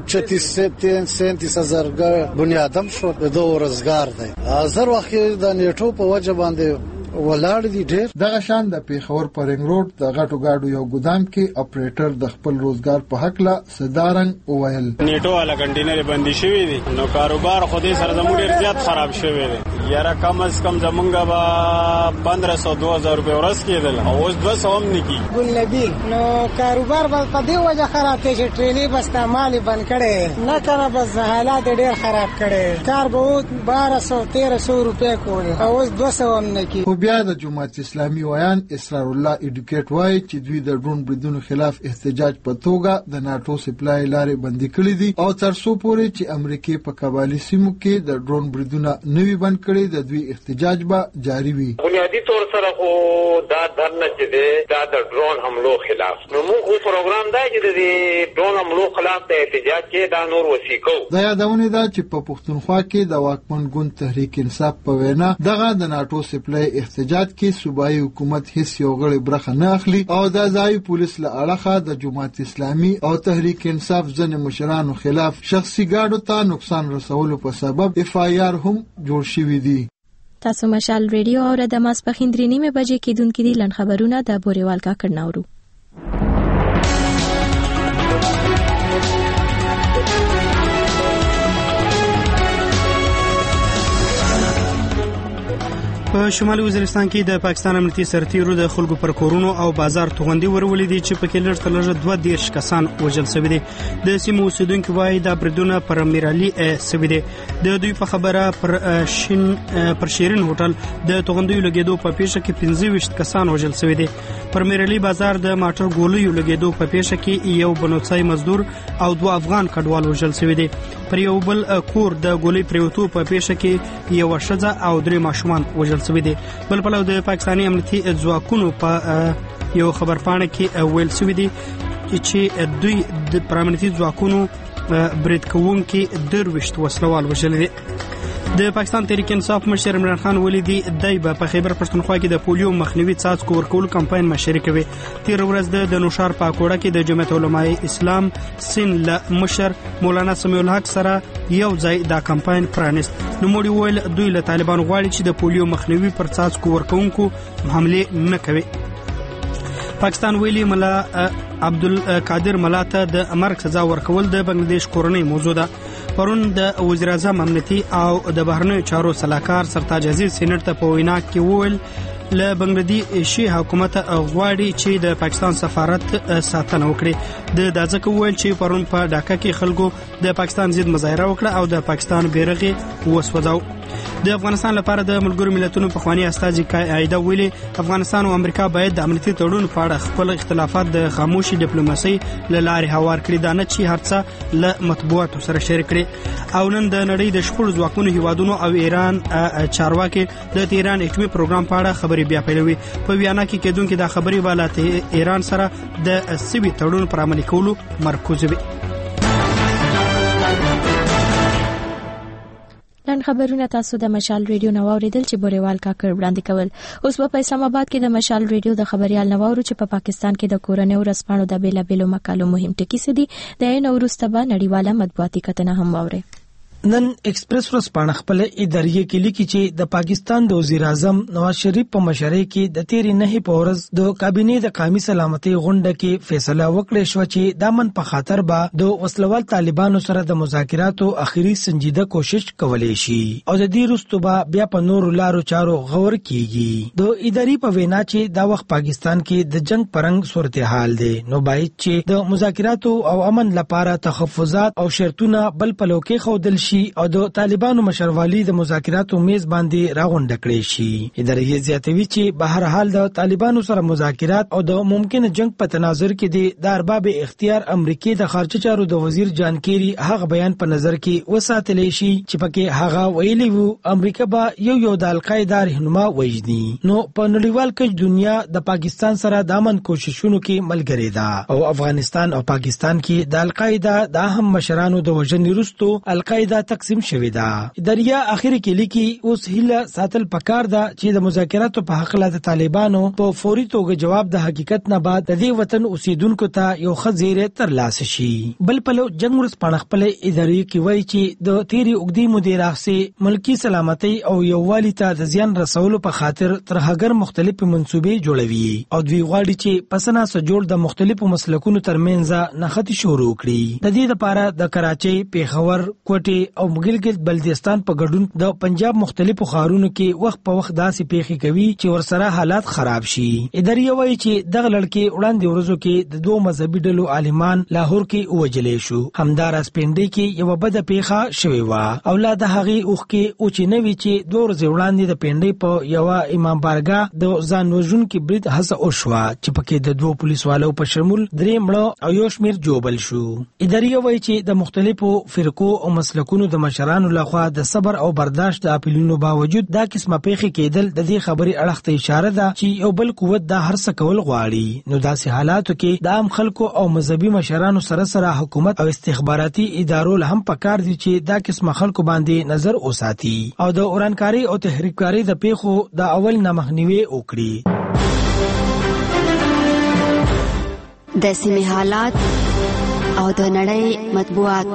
Speaker 23: 37,000 बुनियादम शो दो रोजगार दे हर वक्त د نیټو په وجه باندې ولاړ دي ډېر.
Speaker 21: دغه شان د پیښور په رنګ روډ د غټو گاډو یو ګودام کې اپریټر د خپل روزګار په حق لا صدارنګ وویل
Speaker 22: نیټو والا کنټینر باندې شوی دي نو کاروبار خو دې سره زموږ ډېر زیات خراب شوی دی. یاره کم از کم زمونږه به 1500-2000 روپے ورځ کېدل او اوس 200 هم نه کېږي.
Speaker 24: ګل نبی نو کاروبار په دې وجه خراب دی چې ټرینې بس مال بند کړي نه کنه بس حالات ډېر خراب کړي. کار به 1200-1300 روپے کول او اوس 200 هم نه کېږي.
Speaker 21: بیا د جماعت اسلامي ویان اسرار الله ایډوکیټ وایي چې دوی د ډرون بریدونو خلاف احتجاج په توګه د ناتو سپلای لارې بندي کړې دي او تر څو پورې چې امریکای په قبایلی سیمو کې د ډرون بریدونه نوي بند کړي پورې د دوی احتجاج به جاری وي.
Speaker 20: بنیادی طور سره خو دا درنه چې دا د ډرون حملو خلاف نو موږ پروګرام دا چې د ډرون حملو خلاف د احتجاج کې دا نور وسیکو.
Speaker 21: دا یادونه ده چې په پښتونخوا کې د واکمن ګوند تحریک انصاف په وینا دغه د ناتو سپلای احتجاج کې صوبایي حکومت هیڅ یو غړي برخه نه اخلي او د ځای پولیس له اړخه د جماعت اسلامي او تحریک انصاف ځنې مشرانو خلاف شخصي ګاډو ته نقصان رسولو په سبب FIR هم جوړ شوی دی.
Speaker 1: تاسو مشال ریډیو او د ماسپخین 3:30 بجې کېدونکې دي لن خبرونه د بوريوال کا کړناورو.
Speaker 2: په شمالي وزیرستان کې د پاکستان امنیتي سرتیرو د خلکو پر کورونو او بازار توغندي ورولې دي چې په کې لږ تر لږه 22 کسان وژل شوي دي. د سیمو اوسیدونکو وايي دا بریدونه پر میرالي شوي دي. د دوی په خبره پر شیرین هوټل د توغندیو لګیدو په پیښه کې 25 کسان وژل شوي دي. پر میرالي بازار د ماټر ګولیو لګیدو په پیښه کې یو بنوڅای مزدور او 2 افغان کډوال وژل شوي دي. پر یو بل کور د ګولۍ پریوتو په پیښه کې یو ښځه او 3 ماشومان وژل شوي دي. بل پلو د پاکستاني امنیتي ځواکونو په یو خبرپاڼه کې ویل شوی دی چې دوی د پرامنیتي ځواکونو برید کوونکي 23 وسلوال وژل دي. د پاکستان تحریک انصاف مشر عمران خان ولیدي دای په خیبر پښتونخوا کې د پولیو مخنیوي څاڅکو ورکول کمپاین مشري کوي. تیر ورځ د نوشار پاکوړه کې د جمعیت علماء اسلام سین له مشر مولانا سمیع الحق سره یو ځای دا کمپاین پرانست. نوموړي ویل دوی له طالبان غواړي چې د پولیو مخنیوي پر څاڅکو ورکوونکو حمله نه کوي. پاکستان ویلي ملا عبدالقادر ملا ته د مرګ سزا ورکول د بنگلاديش کورنۍ موضوع ده. پرون د وزیر اعظم امنیتي او د بهرنیو چارو سلاکار سرتاج عزیز سینټ ته په وینا کې وویل له بنگلاديشي حکومت غواړي چې د پاکستان سفارت ساتنه وکړي. د ځکه ویل چې پرون په ډاکا کې خلکو د پاکستان ضد مظاهره وکړه او د پاکستان بیرغ وسوځاو. د افغانستان لپاره د ملګرو ملتونو پخوانی استازي قاعده ویلي افغانستان او امریکا باید د امنیتي تړون په اړه خپل اختلافات د خاموشي ډیپلوماسي له لارې هوار کړي دا نه چې هرڅه له مطبوعاتو سره شریک کړي. او نن د نړۍ د شپږ ځواکونو هیوادونو او ایران چارواکي د تهران اټومي پروګرام په اړه خبري بیا پیلوي. په ویانا کې کېدونکې دا خبري بالا ایران سره د سوي تړون پر عملي کولو مرکز وي.
Speaker 1: نن خبرونه تاسو د مشال ریډیو نو اوریدل چې بوريوال کاکړ وړاندې کول. اوس په اسلام آباد کې د مشال ریډیو د خبريال نوورو چې په پاکستان کې د کورونې ورسپانو د بیلابېلو مقالو مهم ټکی سدي د نوروز تبا نړیواله مطبوعاتي کتنه هم وره.
Speaker 11: نن ایکسپریس ورځپاڼه خپل ادارې کې لیکي چې د پاکستان د وزیر اعظم نواز شریف په مشرۍ کې د 13 په ورځ د کابینې د قومي سلامتۍ غونډه کې فیصله وکړه شو چې دامن په خاطر به د وسلوال طالبانو سره د مذاکراتو اخیری سنجیده کوشش کولې شي او د دې وروسته به بیا په نور لارو چارو غور کیږي. د ادارې په وینا چې دا وخت پاکستان کې د جنگ پرنګ صورتحال دی نو باید چې د مذاکراتو او امن لپاره تحفظات او شرطونه بل پلو کې خودل شي او د طالبانو مشروالی د مذاکراتو میز باندې راغونډ کړي شي. ادارې زیاتوي چې بهر حال د طالبانو سره مذاکرات او د ممکن جنگ په تناظر کې د ارباب اختیار امریکای د خارجه چارو د وزیر جان کیری هغه بیان په نظر کې وساتلی شي چې پکې هغه ویلي وو امریکا به یو د القاعده رهنما وژني. نو په نړیوال کې دنیا د پاکستان سره د امن کوششونو کې ملګری ده او افغانستان او پاکستان کې د القاعده د اهم مشرانو د وژنې وروسته القاعده تقسیم شوی دا. دریا اخر کې لیکي اوس هله ساتل پکار دا چې د مذاکراتو په حق له طالبانو په فوري توګه جواب د حقیقت نه بعد د دې وطن اوسیدونکو ته یو خزیره تر لاس شي. بل پلو جنگ ورځپاڼه خپل ادارې کې وایي چې د تیری اوګدي مدیر راځي ملکی سلامتۍ او یووالي ته د زیان رسولو په خاطر تر هغه مختلفې منسوبې جوړوي او دوی غواړي چې پسنه سره جوړ د مختلفو مسلکونو ترمنځ نښتې شروع کړي. د دې لپاره د کراچۍ، پیښور، کوټې او ګلګت بلتستان په ګډون د پنجاب مختلفو ښارونو کې وخت په وخت داسې پیښې کوي چې ورسره حالات خراب شي. ادارې وایي چې دغه لړکې وړاندې ورځو کې د 2 مذهبي ډلو عالمان لاهور کې ووجلې شو. همداراز پنډۍ کې یو بده پیښه شوې و او لا د هغې اوښ کې اوچینوي چې 2 ورځې وړاندې د پنډۍ په یو امام بارګاه د ځان وژونکي برید هڅه وشوه چې پکې د 2 پولیسوالو په شمول 3 مړه او یو شمیر جوبل شو. ادارې وایي چې د مختلفو فرقو او مسلکونو هیوادونو د مشرانو لخوا د صبر او برداشت د اپیلونو باوجود دا قسمه پیښې کېدل د دې خبرې اړخ ته اشاره ده چې یو بل قوت دا هر څه کول غواړي. نو داسې حالاتو کې د عام خلکو او مذهبي مشرانو سره حکومت او استخباراتي ادارو هم پکار دي چې دا قسمه خلکو باندې نظر وساتي او د اورانکاری او تحریککاری د پیښو د اول نه مخنیوي وکړي.
Speaker 5: د سیمې حالات او د نړۍ مطبوعات.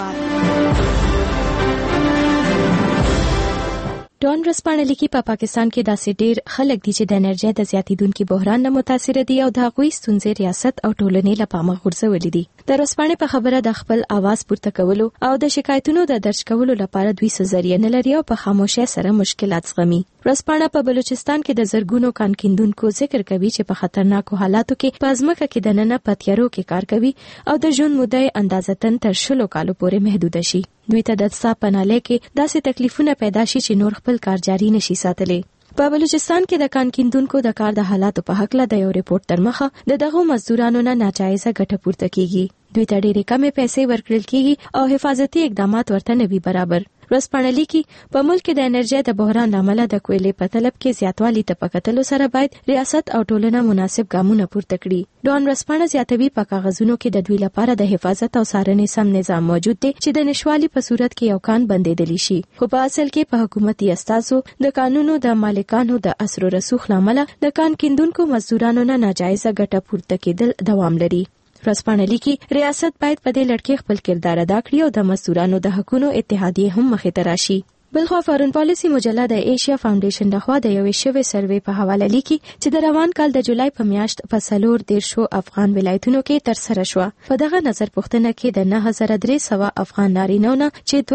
Speaker 1: ډون رسپانه لیکي په پاکستان کې داسې ډیر خلک دي چې د انرژي د زیاتیدونکو بحران نه متاثر دي او د هغوی ستونزې ریاست او ټولنې له پامه غورځولې دي. د رسپانه په خبره د خپل आवाज پورته کولو او د شکایتونو د درج کولو لپاره دوی څه ذریعہ نه لري او په خاموشۍ سره مشکلات زغمي. رسپانه په بلوچستان کې د زرګونو کانکیندونکو ذکر کوي چې په خطرناکو حالاتو کې په ځمکه کې د ننه پتیارو کې کار کوي او د ژوند موده اندازتن تر 10 کالو پورې محدود شي. دوی ته د څا پناله کې داسې تکلیفونه پیدا شي چې نور خپل کار جاري نشي ساتلی. په بلوچستان کې د کانکیندونکو د کار د حالاتو په حق له د یو ریپورت تر مخه دغه مزدورانو نه ناجایزه ګټه پورته کیږي. دوی ته ډېرې کمې پیسې ورکړل کیږي او حفاظتي اقدامات ورته نه وي برابر. رسپانه لیکي په ملک کې د انرژي د بحران لامل د کویلې په طلب کې زیاتوالی ته پکتلو سره باید ریاست او ټولنه مناسب ګامونه پورته کړي. ډون رسپانه زیاتوي په کاغذونو کې د دوی لپاره د حفاظت او څارنې سم نظام موجود دی چې د نشوالي په صورت کې یو کان بندېدلی شي. خو په اصل کې په حکومتي استازو د قانونو د مالکانو د اثر رسوخ لامل د کان کیندونکو مزدورانو نه ناجایزه ګټه پورته کېدل دوام لري. رسپانه لیکي ریاست باید په دې لړ کې خپل کردار ادا کړي او د مزدورانو د حقوقو اتحادیه هم مخې ته راشي. بلخوا فارن پالیسی مجله د ایشیا فاونډیشن لخوا د یوې شوې سروې په حواله لیکي چې د روان کال د جولای په میاشت په 14 افغان ولایتونو کې تر سره شو. په دغه نظر پوښتنه کې د 9300 افغان نارینه نه چې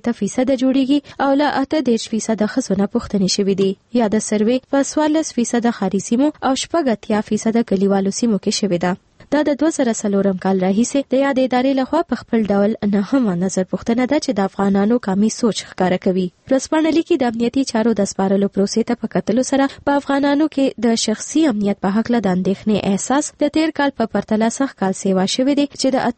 Speaker 1: 2% جوړیږي او له 8% ښځو پوښتنې شوې دي. یا د سروې په 14% ښاري سیمو او 80% کلیوالو سیمو کې شوې ده. دا د 2004 کال راهیسې د یاد ادارې لخوا په خپل ډول نه هم نظر پوښتنه ده چې د افغانانو کمی سوچ ښکاره کوي. رسپانه لیکي د امنیتي چارو د سپارلو پروسې ته په کتلو سره په افغانانو کې د شخصي امنیت په حق له د اندېښنې احساس د تیر کال په پرتله سخت کال سیوا شوی دی چې د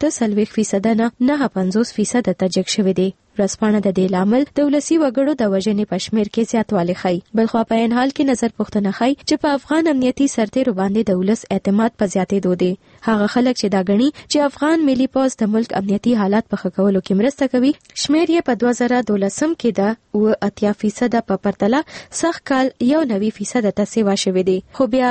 Speaker 1: 48% نه 50% ته جګ شوی دی. رسپانه د دې لامل د ولسی وګړو د وژنې په شمیر کې زیاتوالی ښيي. بلخوا په عین حال کې نظر پوښتنه ښيي چې په افغان امنیتي سرتیرو باندې د ولس اعتماد په زیاتېدو دی. هغه خلک چې دا غني چې افغان ملي پوز د ملک امنیتي حالات په ښه کولو کې مرسته کوي شمیر یې په 2012 کې د 80% په پرتله سخت کال 90% ته سیوا شوی دی. خو بیا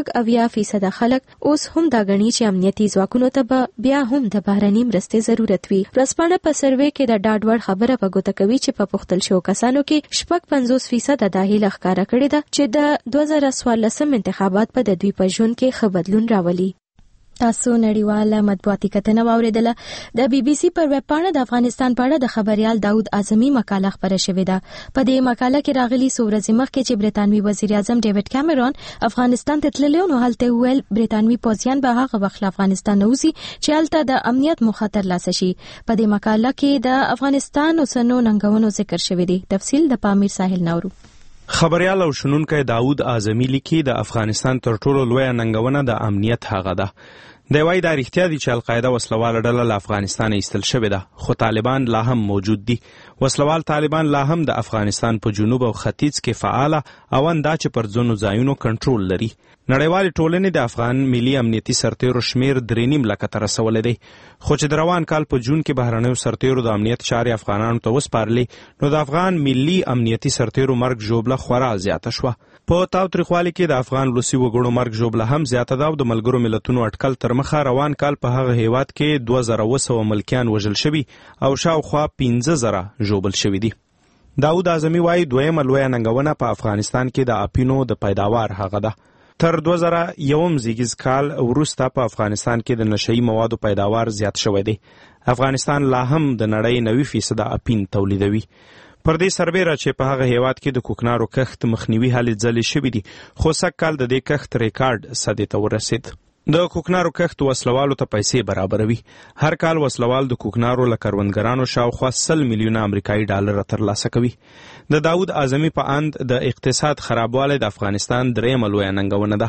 Speaker 1: 80% خلک اوس هم دا غني چې امنیتي ځواکونو ته بیا هم د بهرني مرستې ضرورت وي. رسپانه په سروې کې د ډاډ خبره په ګوته کوي چې په پختل شو کسانو کې 50% د داخله ښکارا کړی ده چې د 2014 انتخابات په د دوی په ژوند کې ښه بدلون راولي. تاسو نړیواله مطبوعاتي کتنه واوریدله. د بي بي سي پر ویب پاڼه د افغانستان په اړه د خبريال داود اعظمي مقاله خبره شوې ده. په دې مقاله کې راغلي څو مخکې چې برتانوي وزیر اعظم ډیوډ کیمرون افغانستان ته تللی نو هلته ویل برتانوي پوځیان به هغه وخت افغانستان نوځي چې هلته د امنیت مخاطر لاسه شي. په دې مقاله کې د افغانستان اوسنو ننګونو ذکر شوی دی. تفصیل د پامیر ساحل نورو.
Speaker 6: خبريال او شنونکو داود اعظمي لیکي د افغانستان تر ټولو لوی ننګونه د امنیت هغه ده. د وای د اړتیا دي چې القاعده وسلواله ډله له افغانستان ایستل شوې ده خو طالبان لا هم موجود دي. وسلوال طالبان لا هم د افغانستان په جنوب او ختیځ کې فعال او اندا چې پر ځینو ځایونو کنټرول لري. نړیوال ټولنې د افغان ملي امنیتي سرتیرو شمیر 3.5 لک ته رسولې دي. خو چې د روان کال په جون کې بهرنیو سرتیرو د امنیت چارې افغانانو ته وسپارلې نو د افغان ملي امنیتي سرتیرو مرګ ژوبله خورا زیاته شوه. په تاوتریخوالي کې د افغان لوسی وګړو مرګ ژوبله هم زیاته ده او د ملګرو ملتونو اټکل تر مخه روان کال په هغه هیواد کې 2200 ملکیان وژل شوي او شاوخوا 15000 ژوبل شوي دي. داود اعظمي وایي دویمه لویه ننګونه په افغانستان کې د اپینو د پیداوار هغه ده. تر 2001 زیږیز کال وروسته په افغانستان کې د نشئی موادو پیداوار زیات شوی دی. افغانستان لا هم د نړۍ 90% اپین تولیدوي. پر دې سربېره چې په هغه هیواد کې د کوکنارو کښت مخنیوي هلې ځلې شوي دي خو سږ کال د دې کښت ریکارډ سدې ته ورسید. د کوکنارو کښت وسلوالو ته پیسې برابروي. هر کال وسلوال د کوکنارو له کروندګرانو شاوخوا 100 میلیونه امریکایي ډالر ترلاسه کوي. د داود اعظمي په اند د اقتصاد خرابوالی د افغانستان درېیمه لویه ننګونه ده.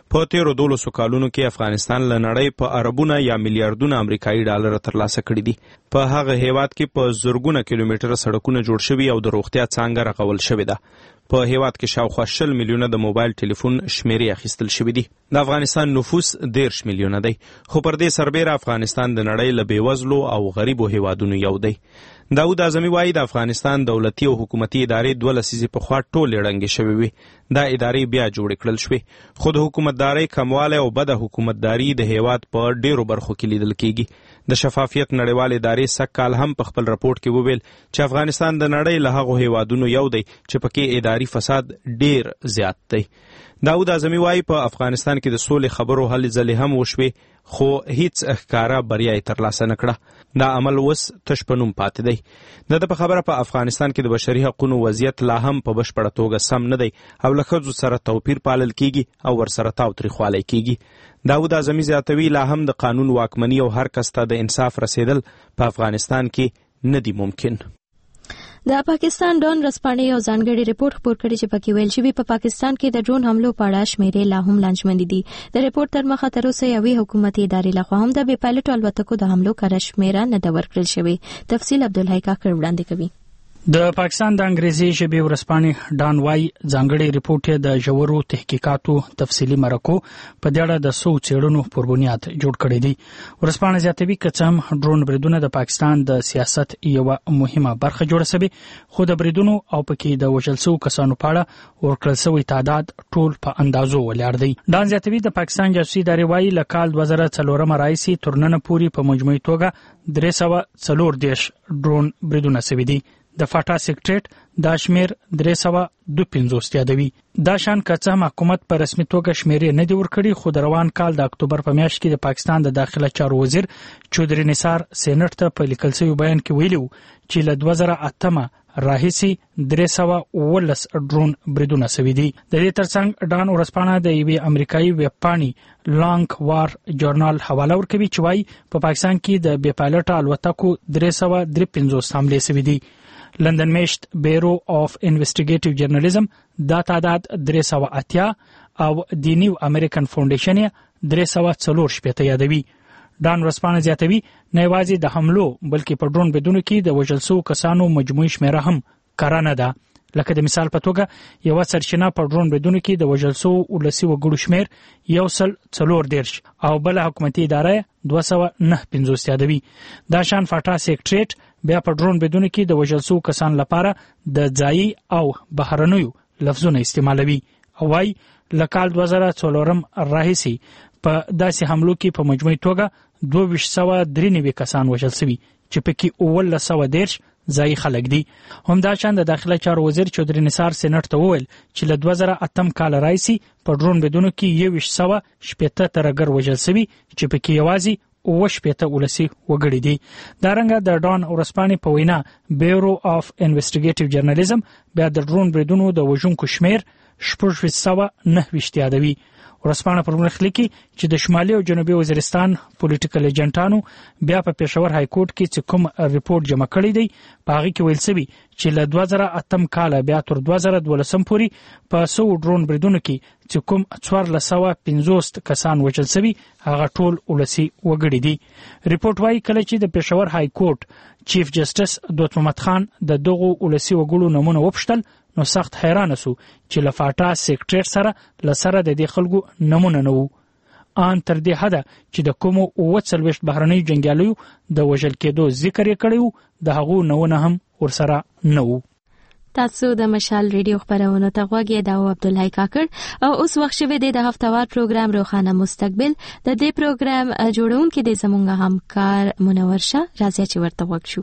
Speaker 6: په تیرو 12 کالونو کې افغانستان له نړۍ په اربونه یا میلیارډونه امریکایي ډالر ترلاسه کړي دي. په هغه هیواد کې په زرګونه کیلومتره سړکونه جوړ شوي او د روغتیا څانګه رغول شوې ده. په هیواد کې شاوخوا 20 میلیونه د موبایل ټلیفون شمیرې اخیستل شوې دي. د افغانستان نفوس 13 میلیونه دی، خو پر دې سربیره افغانستان د نړۍ له بېوزلو او غریبو هیوادونو یو دی. داود اعظمي وایي د افغانستان دولتي او حکومتي ادارې 2 لسیزې پخوا ټولې ړنګې شوې وي. دا ادارې بیا جوړې کړل شوې، خو د حکومتدارۍ کموالی او بده حکومتداري د هیواد په ډیرو برخو کې لیدل کیږي. د شفافیت نړیوال ادارې سږکال هم په خپل راپورټ کې وویل چې افغانستان د نړۍ له هغو هیوادونو یو دی چې پکې اداري فساد ډیر زیات دی. داود اعظمي وایي په افغانستان کې د سولې خبرو هلې ځلې هم وشوې، خو هیڅ ښکاره بریا یې ترلاسه نه کړه. دا عمل اوس تش په نوم پاتې دی. د ده په خبره په افغانستان کې د بشري حقونو وضعیت لا هم په بشپړه توګه سم نه دی او له ښځو سره توپیر پالل کیږي او ورسره تاوتریخوالی کیږي. داود اعظمي زیاتوي لا هم د قانون واکمني او هر کس ته د انصاف رسیدل په افغانستان کې نه دی ممکن.
Speaker 1: د پاکستان ډون رسپانې یو ځانګړی ریپورت خپور کړی چې پکې ویل شوی په پاکستان کې د ډرون حملو په اړه شمیرې لا هم لانجمندې دي. د ریپورت تر مخه تر اوسه یوې حکومتي ادارې لخوا هم د بې پایلټو الوتکو د حملو کره شمیره نه ده ورکړل شوې. تفصیل عبدالحی کاکړ وړاندې کوي.
Speaker 8: د پاکستان د انګریزي ژبې ورسپانې ډان وای ځانګړی ریپورت یې د ژورو تحقیقاتو تفصیلي مرکو په دې اړه د 100 څېړنو پر بنیاد جوړ کړی دی. ورسپانې زیاتوي که څه هم ډرون بریدونه د پاکستان د سیاست یوه مهمه برخه جوړه سوي، خو د بریدونو او پکې د وژل شوو کسانو په اړه ورکړل شوی تعداد ټول په اندازو ولاړ دی. ډان زیاتوي د پاکستان جاسوسي ادارې وایي له کال 2004 راهیسې تر ننه پورې په مجموعي توګه 340 ډرون بریدونه سوي دي. د فاټا سیکریټریټ دا شمیر 352 یادوي. دا شان که څه هم حکومت په رسمي توګه شمیرې نه دی ورکړي، خو د روان کال د اکتوبر په میاشت کې د پاکستان د داخله چارو وزیر چودري نثار سینټ ته په لیکل شوی بیان کې ویلي چې له 2008 راهیسې 319 ډرون بریدونه سوي دي. د دې ترڅنګ ډان ورسپانه د یوې امریکایي ویب پاڼې لانګ وار جورنال حواله ورکوي چې وایي په پاکستان کې د بې پایلټه الوتکو 353 حملې سوي دي. لندن میشت بیرو اف انویسټیګیټیو جرنالیزم دا تعداد 380 او د نیو امریکن فاونډیشن 340 یادوي. ډان ورسپانه زیاتوي نه یوازې د حملو بلکې په ډرون بریدونو کې د وژل شوو کسانو مجموعي شمیره هم کره نه ده. لکه د مثال په توګه یوه سرچینه په ډرون بریدونو کې د وژل شوو ولسي وګړو شمیر 144 او بله حکومتي اداره 259 یادوي. دا شان فاټا سیکریټریټ بیا په ډرون بریدونو کې د وژل شوو کسانو لپاره د ځایي او بهرنیو لفظونه استعمالوي او وايي له کال 2004 راهیسې په داسې حملو کې په مجموعي توګه 2293 کسان وژل شوي چې پکې 1910 ځایي خلک دي. همدا شان د داخله چارو وزیر چودري نثار سینټ ته وویل چې له 2008 کال راهیسې په ډرون بریدونو کې 180 ترهګر وژل شوي چې پکې یوازې 80 ولسي وګړي دي. دا رنګه د ډان ورسپانې په وینا بیورو اف انویسټیګیټیو جرنالیزم بیا د ډرون بریدونو د وژونکو شمیر 690 یادوي. ورسپانه پر مخ لیکي چې د شمالي او جنوبي وزیرستان پولیټیکل ایجنټانو بیا په پېښور های کورټ کې چې کوم ریپورت جمع کړی دی په هغه کې ویل شوی چې له 2008 کال بیا تر 2012 پورې په 100 ډرون بریدونو کې چې کوم 450 کسان وژل شوي هغه ټول ولسي وګړي دي. ریپورت وايي کله چې د پېښور های کورټ چیف جسټس دوست محمد خان د دغو ولسي وګړو نمونه وپوښتل نو سخت حیران سو چې لفاټا سیکریټریټ سره لسره د دې خلکو نمونه نه وو. ان تر دې حده چې د کومو 40 بهرنۍ جنگیالیو د وژل کېدو ذکر یې کړی د هغو نمونه هم ورسره نه وو.
Speaker 1: تاسو د مشال ریډیو خبرونه ته غوږی دا عبدالحی کاکړ او اوس وخت شوه د هفتوار پروګرام روخانه مستقبل د دې پروګرام جوړونکو د زمونږ همکار منور شاه راځي چې ورته وښو.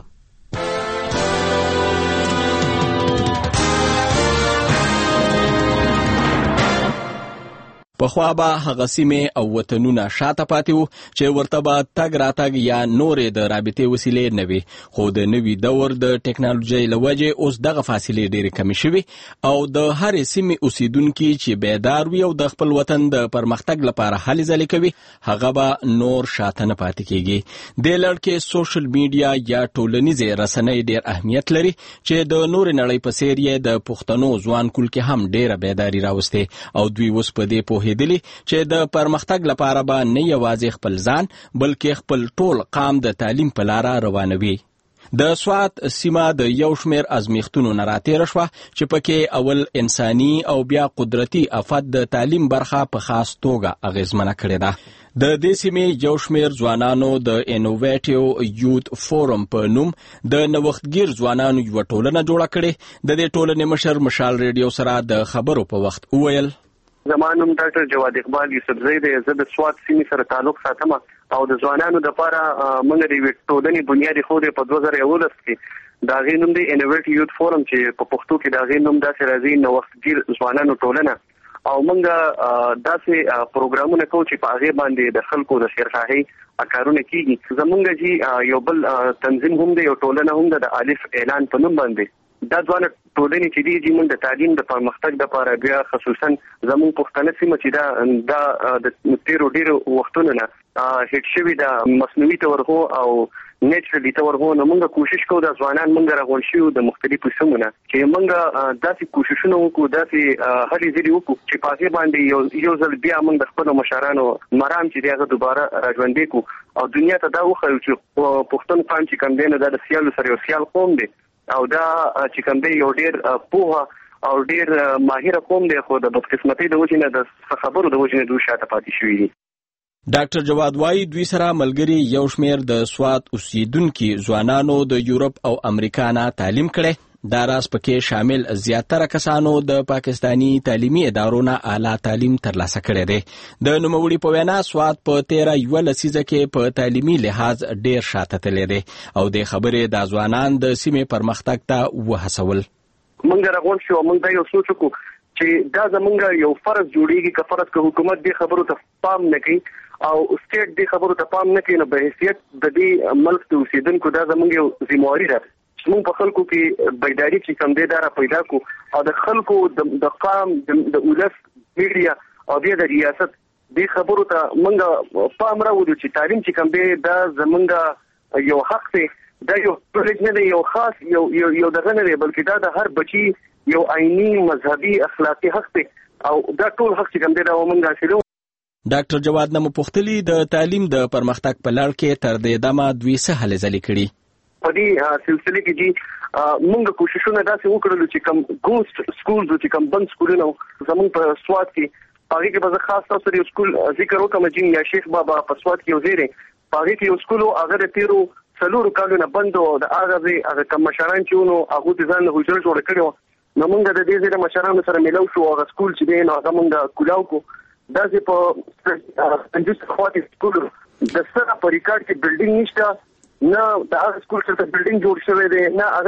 Speaker 9: په خوا به هغه سیمې او وطنونه شاته پاتې وو چې ورته به تګ راتګ یا نورې د رابطې وسیلې نه وي، خو د نوي دور د ټکنالوژۍ له وجې اوس دغه فاصلې ډېرې کمې شوي او د هرې سیمې اوسیدونکي چې بیدار وي او د خپل وطن د پرمختګ لپاره هلې ځلې کوي هغه به نور شاته نه پاتې کېږي. دې لړ کې سوشل میډیا یا ټولنیزې رسنۍ ډېر اهمیت لري چې د نورې نړۍ په څېر یې د پښتنو ځوان کول کې هم ډېره بیداري راوستې او دوی اوس په دې پوهېدلي چې د پرمختګ لپاره به نه یوازې خپل ځان بلکې خپل ټول قام د تعلیم په لاره روانوي. د سوات سیمه د یو شمېر ازمیښتونو نه راتېره شوه چې پکې اول انساني او بیا قدرتي افت د تعلیم برخه په خاص توګه اغېزمنه کړې ده. د دې سیمې یو شمېر ځوانانو د انوویټیو یوت فورم په نوم د نوښتګیر ځوانانو یوه ټولنه جوړه کړې. د دې ټولنې مشر مشال ریډیو سره د خبرو په وخت وویل:
Speaker 10: زما نوم ډاکټر جواد اقبال یوسفزی دی. زه د سوات سیمې سره تعلق ساتم او د ځوانانو لپاره موږ د یوې ټولنې بنیاد ایښودی په 2011 کې. د هغې نوم دی انوویټ یوت فورم چې په پښتو کې د هغې نوم داسې راځي نوښتګیر ځوانانو ټولنه. او موږ داسې پروګرامونه کوو چې په هغې باندې د خلکو د خیرخواهۍ کارونه کېږي. زموږ چې یو بل تنظیم هم دی، یو ټولنه هم ده د الف اعلان په نوم باندې. دا ځوانه ټولنې چې دي موږ د تعلیم د پرمختګ لپاره بیا خصوصا زموږ پښتنه سیمه چې دا د تیرو ډېرو وختونو نه هیټ شوي د مصنوعي تورغو او نیچرالي تورغو نه موږ کوشش کوو د ځوانان موږ راغونډ شو د مختلفو سیمو نه چې موږ داسې کوششونه وکړو، داسې هلې ځلې وکړو چې په هغې باندې یو ځل بیا موږ د خپلو مشرانو مرام چې دی هغه دوباره راژوندی کړو او دنیا ته دا وښیو چې پښتون قام چې کوم دی نو دا د سیالو سره یو سیال قوم دی او دا چې کوم دی یو ډېر پوهه او ډېر ماهره قوم دی، خو د بدقسمتۍ د وجې نه د خبرو د وجې نه دوی شاته پاتې شوي دي.
Speaker 9: ډاکټر جواد وایي دوی سره ملګري یو شمېر د سوات اوسیدونکي ځوانانو د یورپ او امریکا نه تعلیم کړی. دا راز پکې شامل زیاتره کسانو د پاکستانی تعلیمي ادارو نه اعلی تعلیم ترلاسه کړی دی. د نوموړي په وینا سوات په 13 لسیزه کې په تعلیمي لحاظ ډېر شاته تللی دی او د خبرې د ځوانان د سیمې پرمختګ ته وهڅول.
Speaker 10: موږ راغونډ شو، موږ دا یو سوچ وکړو چې دا زموږ یو فرض جوړیږي که فرض که حکومت دې خبرو ته پام نه کوي او سټیټ دې خبرو ته پام نه کوي نو به حیثیت د دې ملک د اوسیدونکو دا زموږ یو ذمہواري ده موږ په خلکو کې بیداری چې کم دی دا را پیدا کو او د خلکو د قام د ولس میډیا او د ریاست دې خبرو ته موږ پام راوړو چې تعلیم چې کم دی دا زموږ یو حق دی، دا یو پرلیج نه دی، یو خاص یو دغه نه دی، بلکې دا د هر بچي یو عیني مذهبي اخلاقي حق دی او دا ټول حق چې کم دی دا موږ حاصلو.
Speaker 9: ډاکټر جواد نه مو پوښتلي د تعلیم د پرمختګ په لړ کې تر دې دمه دوی څه هلې ځلې کړي.
Speaker 10: په دې سلسله کې چې موږ کوششونه داسې وکړلو چې کوم ګوست سکولز چې کوم بند سکولونه زموږ په سوات کې هغې کې به زه خاص تاسو سره یو سکول ذکر وکړم چې یا شیخ بابا په سوات کې یو ځای دی، په هغې کې یو سکول هغه د تېرو 4 کالو نه بند او د هغه کوم مشران چې وو نو هغوی د ځان نه حجره جوړه کړې وه نو موږ د دې ځای د مشرانو سره میلاو شو. هغه سکول چې دی نو هغه موږ کولاو کړو. داسې په 50 خواته سکول د سره په ریکارډ کې بلډینګ نشته، نه د هغه سکول سره بلډینګ جوړ شوی دی، نه هغه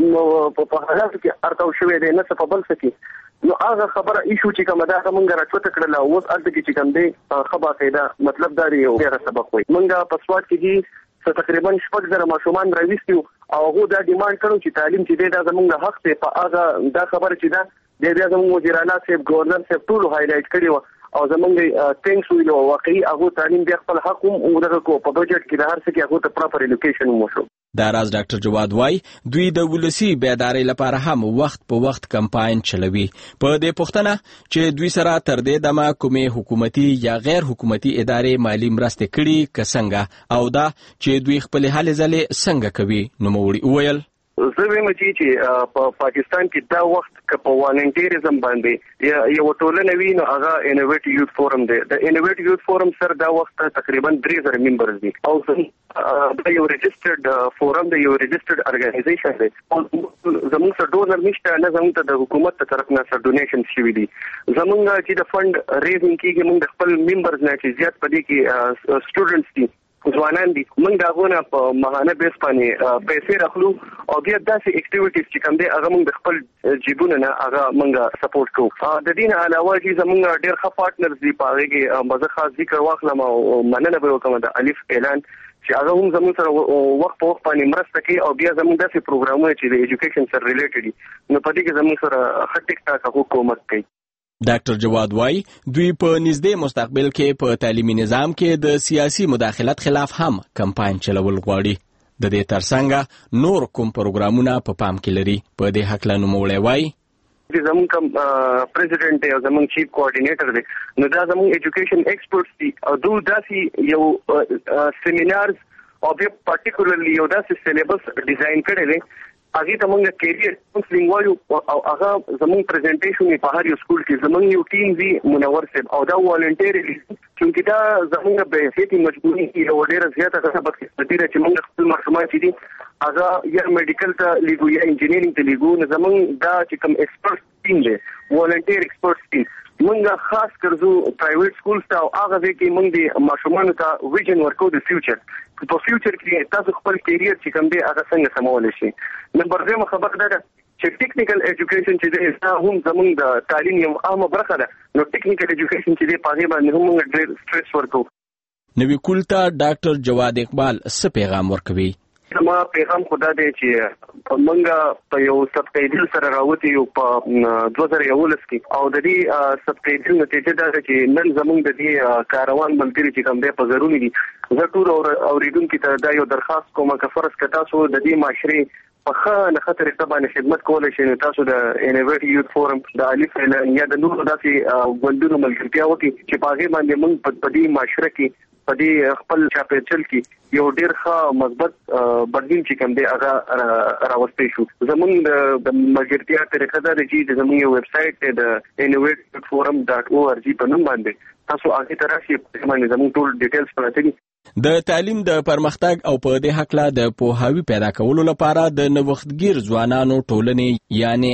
Speaker 10: په حالاتو کې ارتاو شوی دی، نه څه په بل څه کې. نو هغه خبره ایشو چې کومه ده هغه موږ راچوته کړله. اوس هلته کې چې کوم دی ښه باقاعده مطلب دا دی یو ډېره سبق وایي. موږ په سوات کې دي تقریبا 6,000 ماشومان راویستي وو او هغو دا ډیمانډ کړو چې تعلیم چې دی دا زموږ حق دی. په هغه دا خبره چې ده بیا زموږ وزیر اعلی صاحب ګورنر صاحب ټولو هایلایټ کړې وه او زمونږ ټینکس ویلو واقعي هغه تعلیم بیا خپل حق هم ودغه کو په بجټ کې د هر څه کې هغه ته پراپر ایلوکیشن وشو.
Speaker 9: دا راز ډاکټر جواد وای دوی د ولسی بیداری لپاره هم وخت په وخت کمپاین چلوي. په دې پوښتنه چې دوی سره تر دې دمه کومې حکومتي یا غیر حکومتي ادارې مالی مرستې کړي که څنګه او دا چې دوی خپل هلې ځلې څنګه کوي. نوموړي وویل
Speaker 10: زه وایم چې په پاکستان کې دا وخت که په والنټیریزم باندې یو ټولنه وي نو هغه انوویټ یوت فورم دی. د انوویټ یوت فورم سره دا وخت تقریبا 3,000 ممبرز دي او دا یو رجسټرډ فورم دی، یو رجسټرډ ارګنایزیشن دی. زموږ سره ډونر نشته، نه زموږ ته د حکومت ته طرف نه سره ډونیشن شوي دي. زموږ چې د فند ریزینګ کېږي موږ د خپل ممبرز نه چې زیات په دې کې سټوډنټس دي ځوانان دي موږ دا غونه په ماهانه بیس باندې پیسې راخلو او بیا داسې اکټیویټیز چې کوم دی هغه موږ د خپل جیبونو نه هغه موږ سپورټ کوو. د دې نه علاوه چې زموږ ډېر ښه پارټنرز دي په هغې کې مزه خاص ذکر واخلم او مننه به وکړم د الف اعلان چې هغه هم زموږ سره وخت په وخت باندې مرسته کوي او بیا زموږ داسې پروګرامونه چې د ایجوکیشن سره ریلیټډ دي نو په دې کې زموږ سره ښه ټیک ټاک هغه کومک کوي.
Speaker 9: ډاکټر جواد وای دوی په نږدې مستقبل کې په تعلیمي نظام کې د سیاسي مداخلت خلاف هم کمپاین چلول غواړي. د دې ترڅنګ نور کوم پروګرامونه په پام کې لري. په دې حق له نوموړی وای
Speaker 10: زمون کوم پریزیډنټ دی او زمون چیف کوارډینیټر دی نو دا زمون ایجوکیشن ایکسپرټس دي او دوی داسې یو سیمینارز او بیا پارټیکولرلی یو داسې سلیبس ډیزاین کړی دی هغه ته موږ کیریئر کاونسلینګ وایو او هغه زمون پریزنټیشن په هر یو سکول کې زمون یو ټیم وی منور صاحب او دا والنټیرلی چې دا زمونږ به هیڅ مجبوري یو ډیره زیاته څه بدخدمتي چې موږ خپل ماشومان چې دي هغه یا میډیکل ته لیګو یا انجینیرینګ ته لیګو نو زمون دا چې کوم ایکسپرټ ټیم دی والنټیر ایکسپرټ ټیم موږ خاص کړو پرایویټ سکولز ته او هغه کې موږ د ماشومان ته ویژن ورکو د فیوچر په فیوچر کې تاسو خپل کیریئر چې کوم دی هغه څنګه سمول شي نمبر 2 خبر ده چې ټیکنیکل ایجوکیشن چې دی هم زموږ د تعلیم یو اهمه برخه ده نو ټیکنیکل ایجوکیشن چې دی په هغه باندې هم موږ ډېر سټریس ورکو
Speaker 9: نوی کولتا ډاکټر جواد اقبال څه پیغام ورکوي
Speaker 10: ما پیغام خدا دی چې موږ په یو سبټایټل سره راوتی یو په 2011 کې او د دې سبټایټل نتیجه دا چې نن زموږ د دې کاروان ملګری چې کوم دی په ضروري دي زه ټول اوریدونکو ته دا یو درخواست کوم چې فرض کړه تاسو د دې معاشري په خانه طریقه باندې خدمت کولای شئ تاسو د انیورټ یوث فورم د الف یا د نور داسې ګوندونو ملګرتیا وکړي چې په هغه باندې موږ په دې معاشره کې په دې خپل چاپېچل کې یو ډېر ښه مثبت بدلون چې کوم دی هغه راوستي شو زموږ د ملګرتیا طریقه دا چې زموږ یو ویب سټ د innovateforum.org په نوم باندې تاسو هغه تراشي په باندې زموږ ټول ډیټیلز پراته دي
Speaker 9: د تعلیم د پرمختګ او په دې حق لا د پوهاوی پیدا کولو لپاره د نوښتګر ځوانانو ټولنې یعنی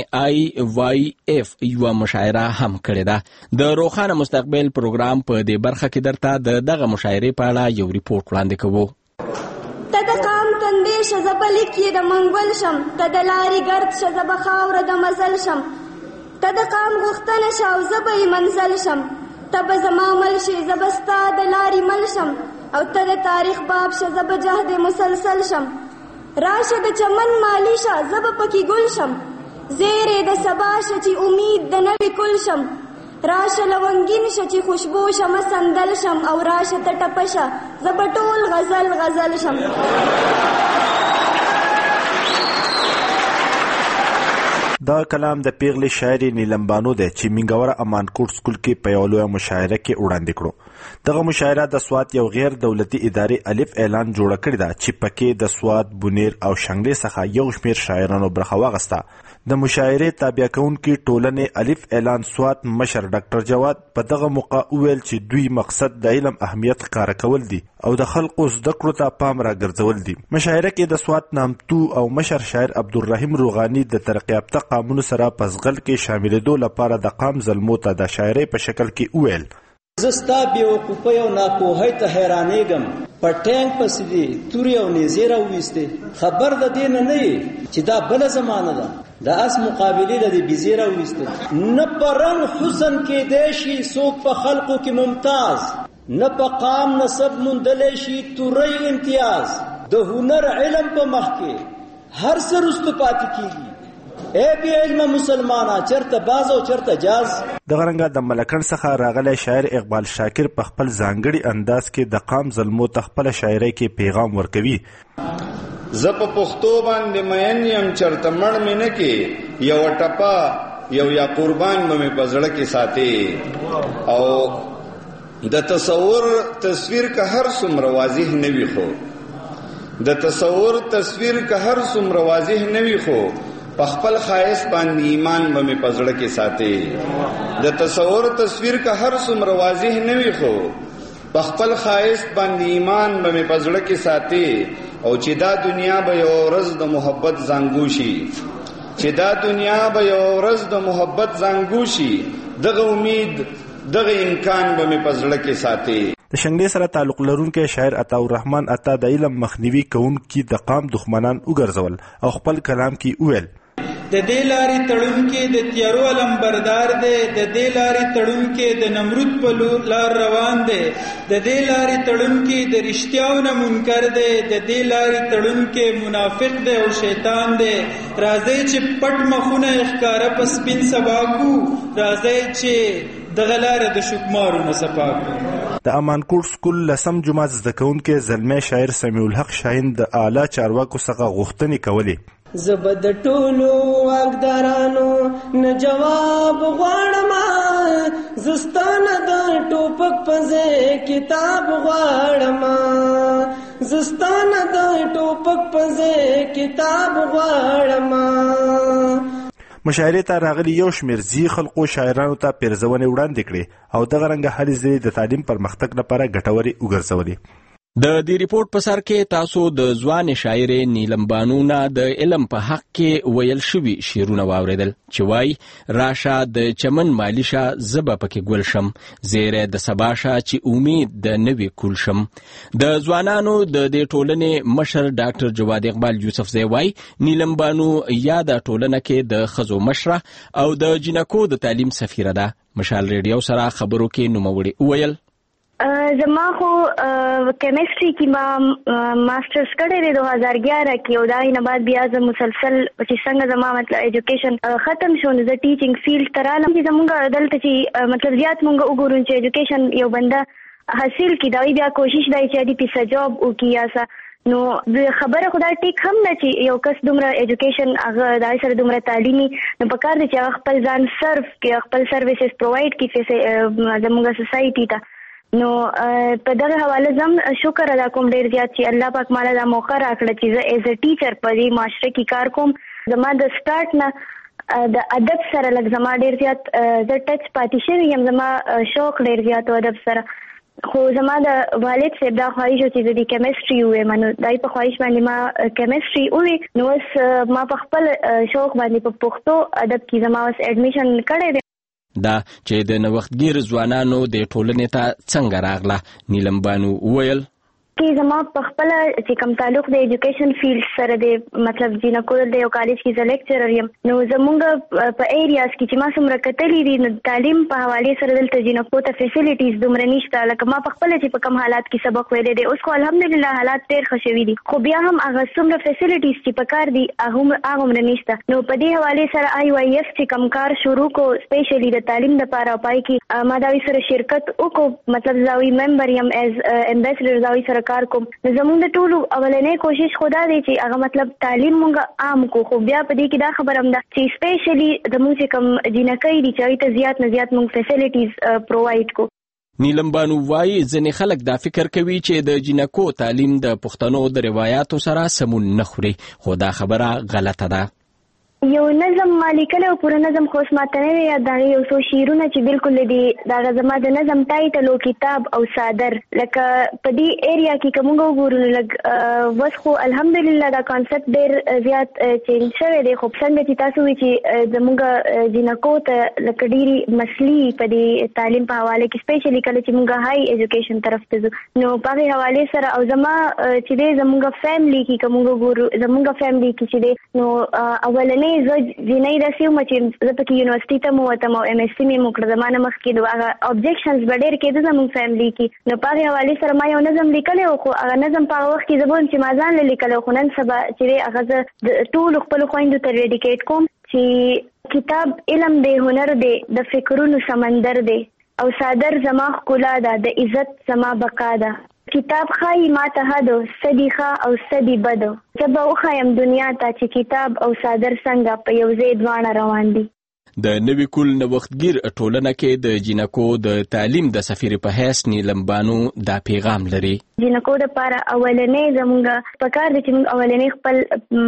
Speaker 9: IYF یو مشاعره هم کړې ده د روښانه مستقبل پروګرام په دې برخه کې درته دغه مشاعره په اړه یو ریپورت وړاندې کوو
Speaker 12: تدقام تندې شزبل کې د منګول شم تدلاري ګرد شزب خاور د مزل شم تدقام غختنه شاو زبې منزل شم تب زمامل شي زبستا د لاري مل شم او ته د تاریخ باب شه زب جهد مسلسل شم راشه د چمن مالی شه زب پکې ګل شم زیره د سبا شه چې امید د نوې کل شم راشه لونګین شه چې خوشبو شه مسندل شم او راشه ته ټپشه زب ټول غزل شم
Speaker 13: دا کلام د پیغلې شاعر نیلم بانو دی چې منګوره امانکوټ سکول کې په یو لویه مشاعره کې وړاندې کړو دغه مشاعره د سوات یو غیر دولتي ادارې الف اعلان جوړ کړی دا چې پکې د سوات بونیر او شنګلې څخه یو شمېر شاعرانو برخه واغسته د مشاعرې تابع کوونکي ټولنې الف اعلان سوات مشر ډاکټر جواد په دغه موقع وویل چې دوی مقصد د علم اهمیت ښکاره کول دي او د خلکو زده کړو ته پام راګرځول دي مشاعره کې د سوات نامتو او مشر شاعر عبدالرحیم روغانی د ترقی یافته قامونو سره په زغل کې شاملېدو لپاره د قام زلمو ته د شاعرۍ په شکل کې وویل
Speaker 14: زستا بیوقوفی او ناپوهی ته حیرانېږم په ټینک پسې دي تورې او نیزې راوویستې خبر د دې نه چې دا بله زمانه ده د اس مقابلې له دې بیزې راوویستل نه په رنګ حسن کېدی شي څوک په خلقو کې ممتاز نه په قام نسب موندلی شي توری امتیاز د هنر علم په مخ کې هر څه رستو پاتې کېږي اے بی علم مسلمانا چرته باز او چرته جاز
Speaker 13: دغه رنګه د ملکن څخه راغلی شاعر اقبال شاکر په خپل ځانګړي انداز کې د قام زلمو ته خپله شاعرۍ کې پیغام ورکوي
Speaker 15: زه په پښتو باندې مین یم چرته مړ مې نه کې یو ټپه یو یا قربان به مې په زړه کې ساتي او د تصور تصویر که هر څومره واضح نه وي خو د تصور تصویر که هر څومره واضح نه وي خو په خپل خایس باندې ایمان به مې په زړه کې ساتي د تصور تصویر که هر څومره واضح نه وي خو په خپل خایس باندې ایمان به مې په زړه کې ساتي او چې دا دنیا به یو ورځ د محبت زنګو شي چې دا دنیا به یو ورځ د محبت زنګو شي دغه امید دغه امکان به مې په زړه کې ساتي
Speaker 13: د شنګلې سره تعلق لرونکي شاعر عطاالرحمن عطا د علم مخنیوي کوونکي د قام دښمنان وګرځول او خپل کلام کې وویل
Speaker 25: د دې لارې تړونکي د تیارو علمبردار دی د دې لارې تړونکي د نمرود په لار روان دی د دې لارې تړونکي د رښتیاو نه منکر دی د دې لارې تړونکي منافق دی او شیطان دی راځي چې پټ مخونه ښکاره په سپین سبا کو راځي چې دغه لاره د شکمارو نه صفا کړو
Speaker 13: د امانکوټ سکول لسم جماعت زده کوونکي زلمی شاعر سمیع الحق شاهین د اعلی چارواکو څخه غوښتنې کولې
Speaker 4: زبد ټولو واګدارانو نه جواب غواړم زستانه د ټوپک پځه کتاب غواړم زستانه د ټوپک پځه کتاب غواړم.
Speaker 13: مشاعرې ته راغلي یو شمېر ځي خلکو شاعرانو ته پیرزونې وړاندې کړې او دغه رنګه هلې ځلې د تعلیم پرمختګ لپاره ګټورې وګرځولې.
Speaker 9: د دې ریپورت په سر کې تاسو د ځوان شاعرې نیلم بانو نه د علم په حق کې ویل شوي شعرونه واوریدل چې وای راشه د چمن مالیشه زبه پکې ګل شم زیره د سباشه چې امید د نوې کول شم. د ځوانانو د دې ټولنې مشر ډاکټر جواد اقبال یوسف زی وای نیلم بانو یا د ټولنه کې د خزو مشره او د جنکو د تعلیم سفیره ده. مشال ریډیو سره خبرو کې نوموړي ویل
Speaker 7: زما خو کیمستري کې ما ماسترز کړی دی 2011 کې او دا نه بعد بیا زه مسلسل چې څنګه زما مطلب ایجوکیشن ختم شو نو زه ټیچینګ فیلډ ته رالم چې زمونږ دلته چې مطلب زیات مونږ وګورو چې ایجوکیشن یو بنده حاصل کړي دا بیا کوشش دی چې دې پیسه جاب وکړي یا نو خبره خدای ټیک هم نه چې یو کس دومره ایجوکیشن هغه دای سره دومره تعلیمي نو پکار دی چې خپل ځان سرف کې خپل سرویسز پرووایډ کړي زموږ سوسایټي ته. نو په دغه حواله زم شکر ادا کوم ډیر زیات چې الله پاک مالا دا موقع راکړه چې زه ایز ا ټیچر په دې معاشره کې کار کوم. زما د سٹارټ نه د ادب سره لږ زما ډیر زیات زه ټچ پاتې شوی یم زما شوق ډیر زیات ادب سره خو زما د والد صاحب دا خواهش و چې د کیمستري وې منو دای په خواهش باندې ما کیمستري وې نو ما په خپل شوق باندې په پښتو ادب کې زما اډمیشن کړی دی.
Speaker 9: دا چې د نوښتګر ځوانانو د ټولنې ته څنګه راغله نیلم بانو ویل
Speaker 7: کې زما په خپل چې کوم تعلق د ایجوکیشن فیلډ سره دی مطلب جنکو د یو کالج کې زه لیکچرر یم نو زمونږ په ایریاز کې چې ما څومره کتلې دي نو تعلیم په حواله سره دلته جنکو ته فیسیلیټیز دومره نشته لکه ما په خپل چې په کوم حالات کې سبق ویلې دي اوس خو الحمدلله حالات ډېر ښه شوي دي خو بیا هم هغه څومره فیسیلیټیز چې په کار دي هغه نشته. نو په دې حواله سره IYF چې کوم کار شروع کو سپیشلی د تعلیم لپاره پای کې ما دا سره شرکت وکړو مطلب زاوی ممبر یم ایز امبیسډر زاوی سره کار کوم. زموږ د ټولو اولنې کوشش خدا دی چې هغه مطلب تعلیم مونږ عام کو خو بیا په دې کې دا خبر هم ده چې سپیشلی زموږ چې کوم جنکۍ دي چې ته زیات نه زیات مونږ فیسیلیټیز پرووایډ کو.
Speaker 9: نیلم بانو وای ځنې خلک دا فکر کوي چې د جنکو تعلیم د پښتنو د روایتو سره سمون نه خوري خو دا خبره غلطه ده.
Speaker 7: یو نظم مالیکل او پوره نظم خو ماته نه یا دا یو څو شعرونه چې بالکل دي دا زما د نظم ټایټل او کتاب او صادر لکه په دې ایریا کې کومه وګورو لګ وسخو الحمدلله دا کانسپټ ډیر زیات چینج شوی دی خو څنګه چې تاسو وی چې زموږ جنکو ته لکه ډیری مسلې په دې تعلیم په حواله کې سپیشلی کله چې موږ هاي ایجوکیشن طرف ته ځو نو په حواله سره او زما چې زموږ فیملی کې کومه وګورو زموږ فیملی کې چې نو اولنې زه جنۍ رسیو چې زه پکې یونیورسيټي ته مو وتم او MSc مې مو کړ زمانه مخکې د هغه ابجیکشنز به ډېر کېده زموږ فیملی کې نو په هغې حوالې سره ما یو نظم لیکلی و خو هغه نظم په هغه وخت کې زه به چې ما ځان له لیکلی خو نن سبا چې دی هغه زه د ټولو خپلو خویندو ته ډیډیکیټ کوم چې کتاب علم دی هنر دی د فکرونو سمندر دی او صادر زما ښکلا ده د عزت زما بقا ده کتاب خای ما ته هدو صدیخه او صدی بدو جب وخایم دنیا ته چې کتاب او صادر څنګه په یو ځای دوانه روان دي.
Speaker 9: د نوې کول نوښتګر ټولنه کې د جنکو د تعلیم د سفیر په حیث نیلم بانو دا پیغام لري.
Speaker 7: جنکو د لپاره اولنې زموږ په کار دي چې موږ اولنې خپل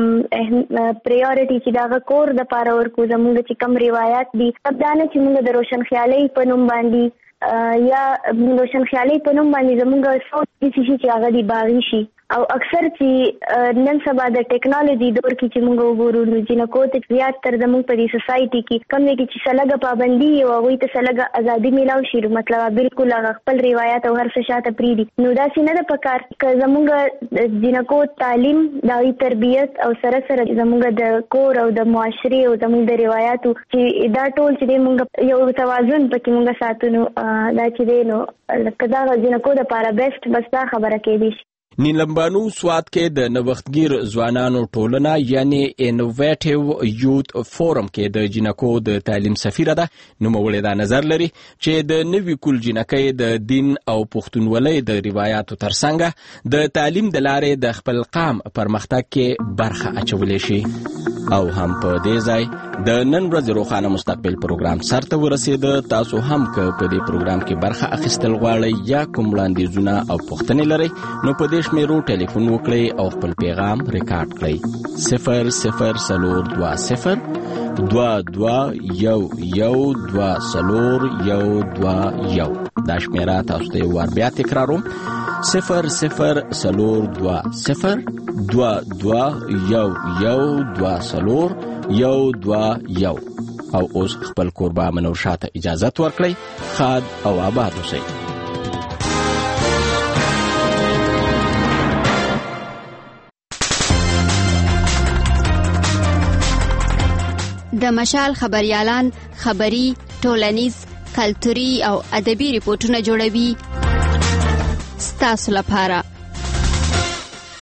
Speaker 7: پریورټي چې دا کور د لپاره ورکو زموږ چې کم روایت دي ابدانه چې موږ د روشن خیالي په نوم باندې یا روشن خیالي په نوم باندې زموږ سوچ چې هغه دی باغی شي او اکثر چې نن سبا د ټیکنالوژي دور کې چې موږ وګورو نو جنکو ته زیات تر زموږ په دې سوسایټي کې کم نه کې چې سلګه پابندي او هغه ته سلګه ازادي میلاو شي مطلب بالکل هغه خپل روایت او هر څه شاته پریدي نو دا څنګه د پکار ک زموږ جنکو تعلیم داوی تربیت او سره سره زموږ د کور او د معاشري او زموږ د روایتو چې دا ټول چې موږ یو توازن پکې موږ ساتو نو دا چې نو لکه دا جنکو د لپاره بیسټ بس دا خبره کې دي.
Speaker 9: نیلمبانو سوات کې د نوښتګر ځوانانو ټولنه یعنی انوویټیو یوت فورم کې د جنکو د تعلیم سفیره ده. نوموړې دا نظر لري چې د نوي کول جنکۍ د دین او پښتونولۍ د روایتو ترڅنګ د تعلیم د لارې د خپل قام پرمختګ کې برخه اچولی شي. او هم په دې ځای د نن ورځې روښانه مستقبل پروګرام سرته ورسېده. تاسو هم که په دې پروګرام کې برخه اخیستل غواړئ یا کوم وړاندیزونه او پوښتنې لرئ نو په دې شمیرو ټلیفون وکړئ او خپل پیغام ریکارډ کړئ. 0042011221. دا شمیره تاسو ته ور بیا تکراروم 0042211221. او اوس خپل کوربه منور شاته اجازت ورکړئ. خاد او آباد اوسئ.
Speaker 5: د مشال خبريالان خبري، ټولنیز، کلتوري او ادبي ریپورتونه جوړوي ستاسو لپاره.